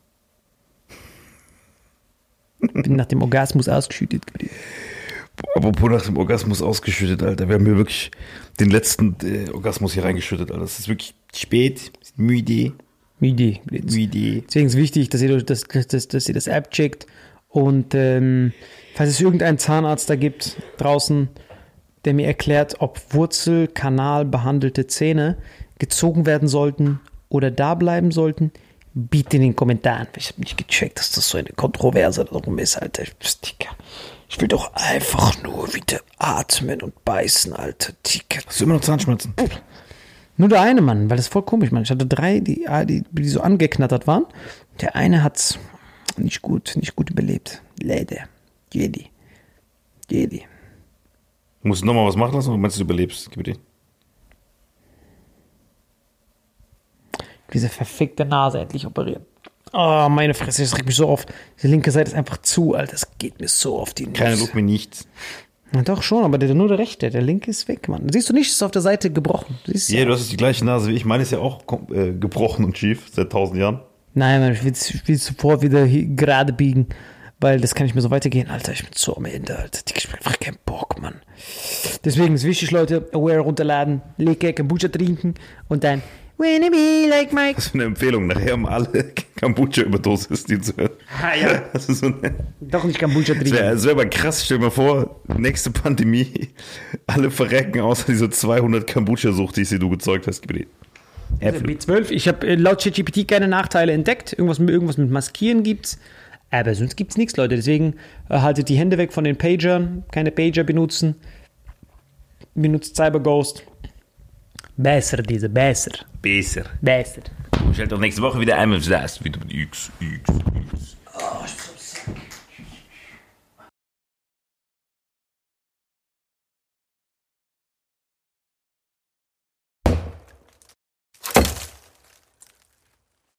[SPEAKER 2] Bin nach dem Orgasmus ausgeschüttet.
[SPEAKER 1] Apropos nach dem Orgasmus ausgeschüttet, Alter. Wir haben hier wirklich den letzten äh, Orgasmus hier reingeschüttet, Alter. Es ist wirklich spät, müde.
[SPEAKER 2] Müde.
[SPEAKER 1] Müde.
[SPEAKER 2] Deswegen ist es wichtig, dass ihr das, dass, dass ihr das App checkt. Und ähm, falls es irgendeinen Zahnarzt da gibt draußen, der mir erklärt, ob Wurzelkanal behandelte Zähne gezogen werden sollten oder da bleiben sollten, bitte in den Kommentaren. Ich habe nicht gecheckt, dass das so eine Kontroverse darum ist, Alter. Ich will doch einfach nur wieder atmen und beißen, Alter.
[SPEAKER 1] Hast du immer noch Zahnschmerzen?
[SPEAKER 2] Nur der eine, Mann, weil das ist voll komisch, Mann. Ich hatte drei, die, die, die so angeknattert waren. Der eine hat's nicht gut, nicht gut überlebt. Leider. Jedi. Jedi.
[SPEAKER 1] Du musst nochmal was machen lassen oder meinst du, du überlebst? Gib dir.
[SPEAKER 2] Diese verfickte Nase endlich operieren. Oh, meine Fresse, das regt mich so auf. Die linke Seite ist einfach zu, Alter. Das geht mir so auf die Nuss.
[SPEAKER 1] Keiner lugt mir nichts.
[SPEAKER 2] Na doch schon, aber der, nur der rechte. Der linke ist weg, Mann. Siehst du nicht, ist auf der Seite gebrochen. Siehst
[SPEAKER 1] Ja, du hast die gleiche Nase wie ich. Meine ist ja auch äh, gebrochen und schief seit tausend Jahren.
[SPEAKER 2] Nein, Mann, ich will, ich will sofort wieder hier gerade biegen. Weil das kann nicht mehr so weitergehen, Alter. Ich bin so am Ende, Alter. Ich hab einfach keinen Bock, Mann. Deswegen ist wichtig, Leute, Aware runterladen, lecker Kombucha trinken und dann Wanna be like Mike.
[SPEAKER 1] Das ist eine Empfehlung, nachher um alle Kombucha-Überdosis, die zu hören.
[SPEAKER 2] Ah, ja.
[SPEAKER 1] Das ist so eine,
[SPEAKER 2] Doch nicht Kombucha
[SPEAKER 1] das
[SPEAKER 2] trinken.
[SPEAKER 1] wäre das wär aber krass, stell dir mal vor, nächste Pandemie, alle verrecken außer diese zweihundert Kombucha-Suchtis, die du gezeugt hast. Gib
[SPEAKER 2] Also B zwölf, ich habe laut ChatGPT keine Nachteile entdeckt. Irgendwas, mit- irgendwas mit Maskieren gibt's. Aber sonst gibt's nichts, Leute. Deswegen äh, haltet die Hände weg von den Pagern. Keine Pager benutzen. Benutzt CyberGhost. Besser, diese, besser.
[SPEAKER 1] Besser.
[SPEAKER 2] Besser.
[SPEAKER 1] Ich halt auch nächste Woche wieder einmal das wieder mit X, X, X.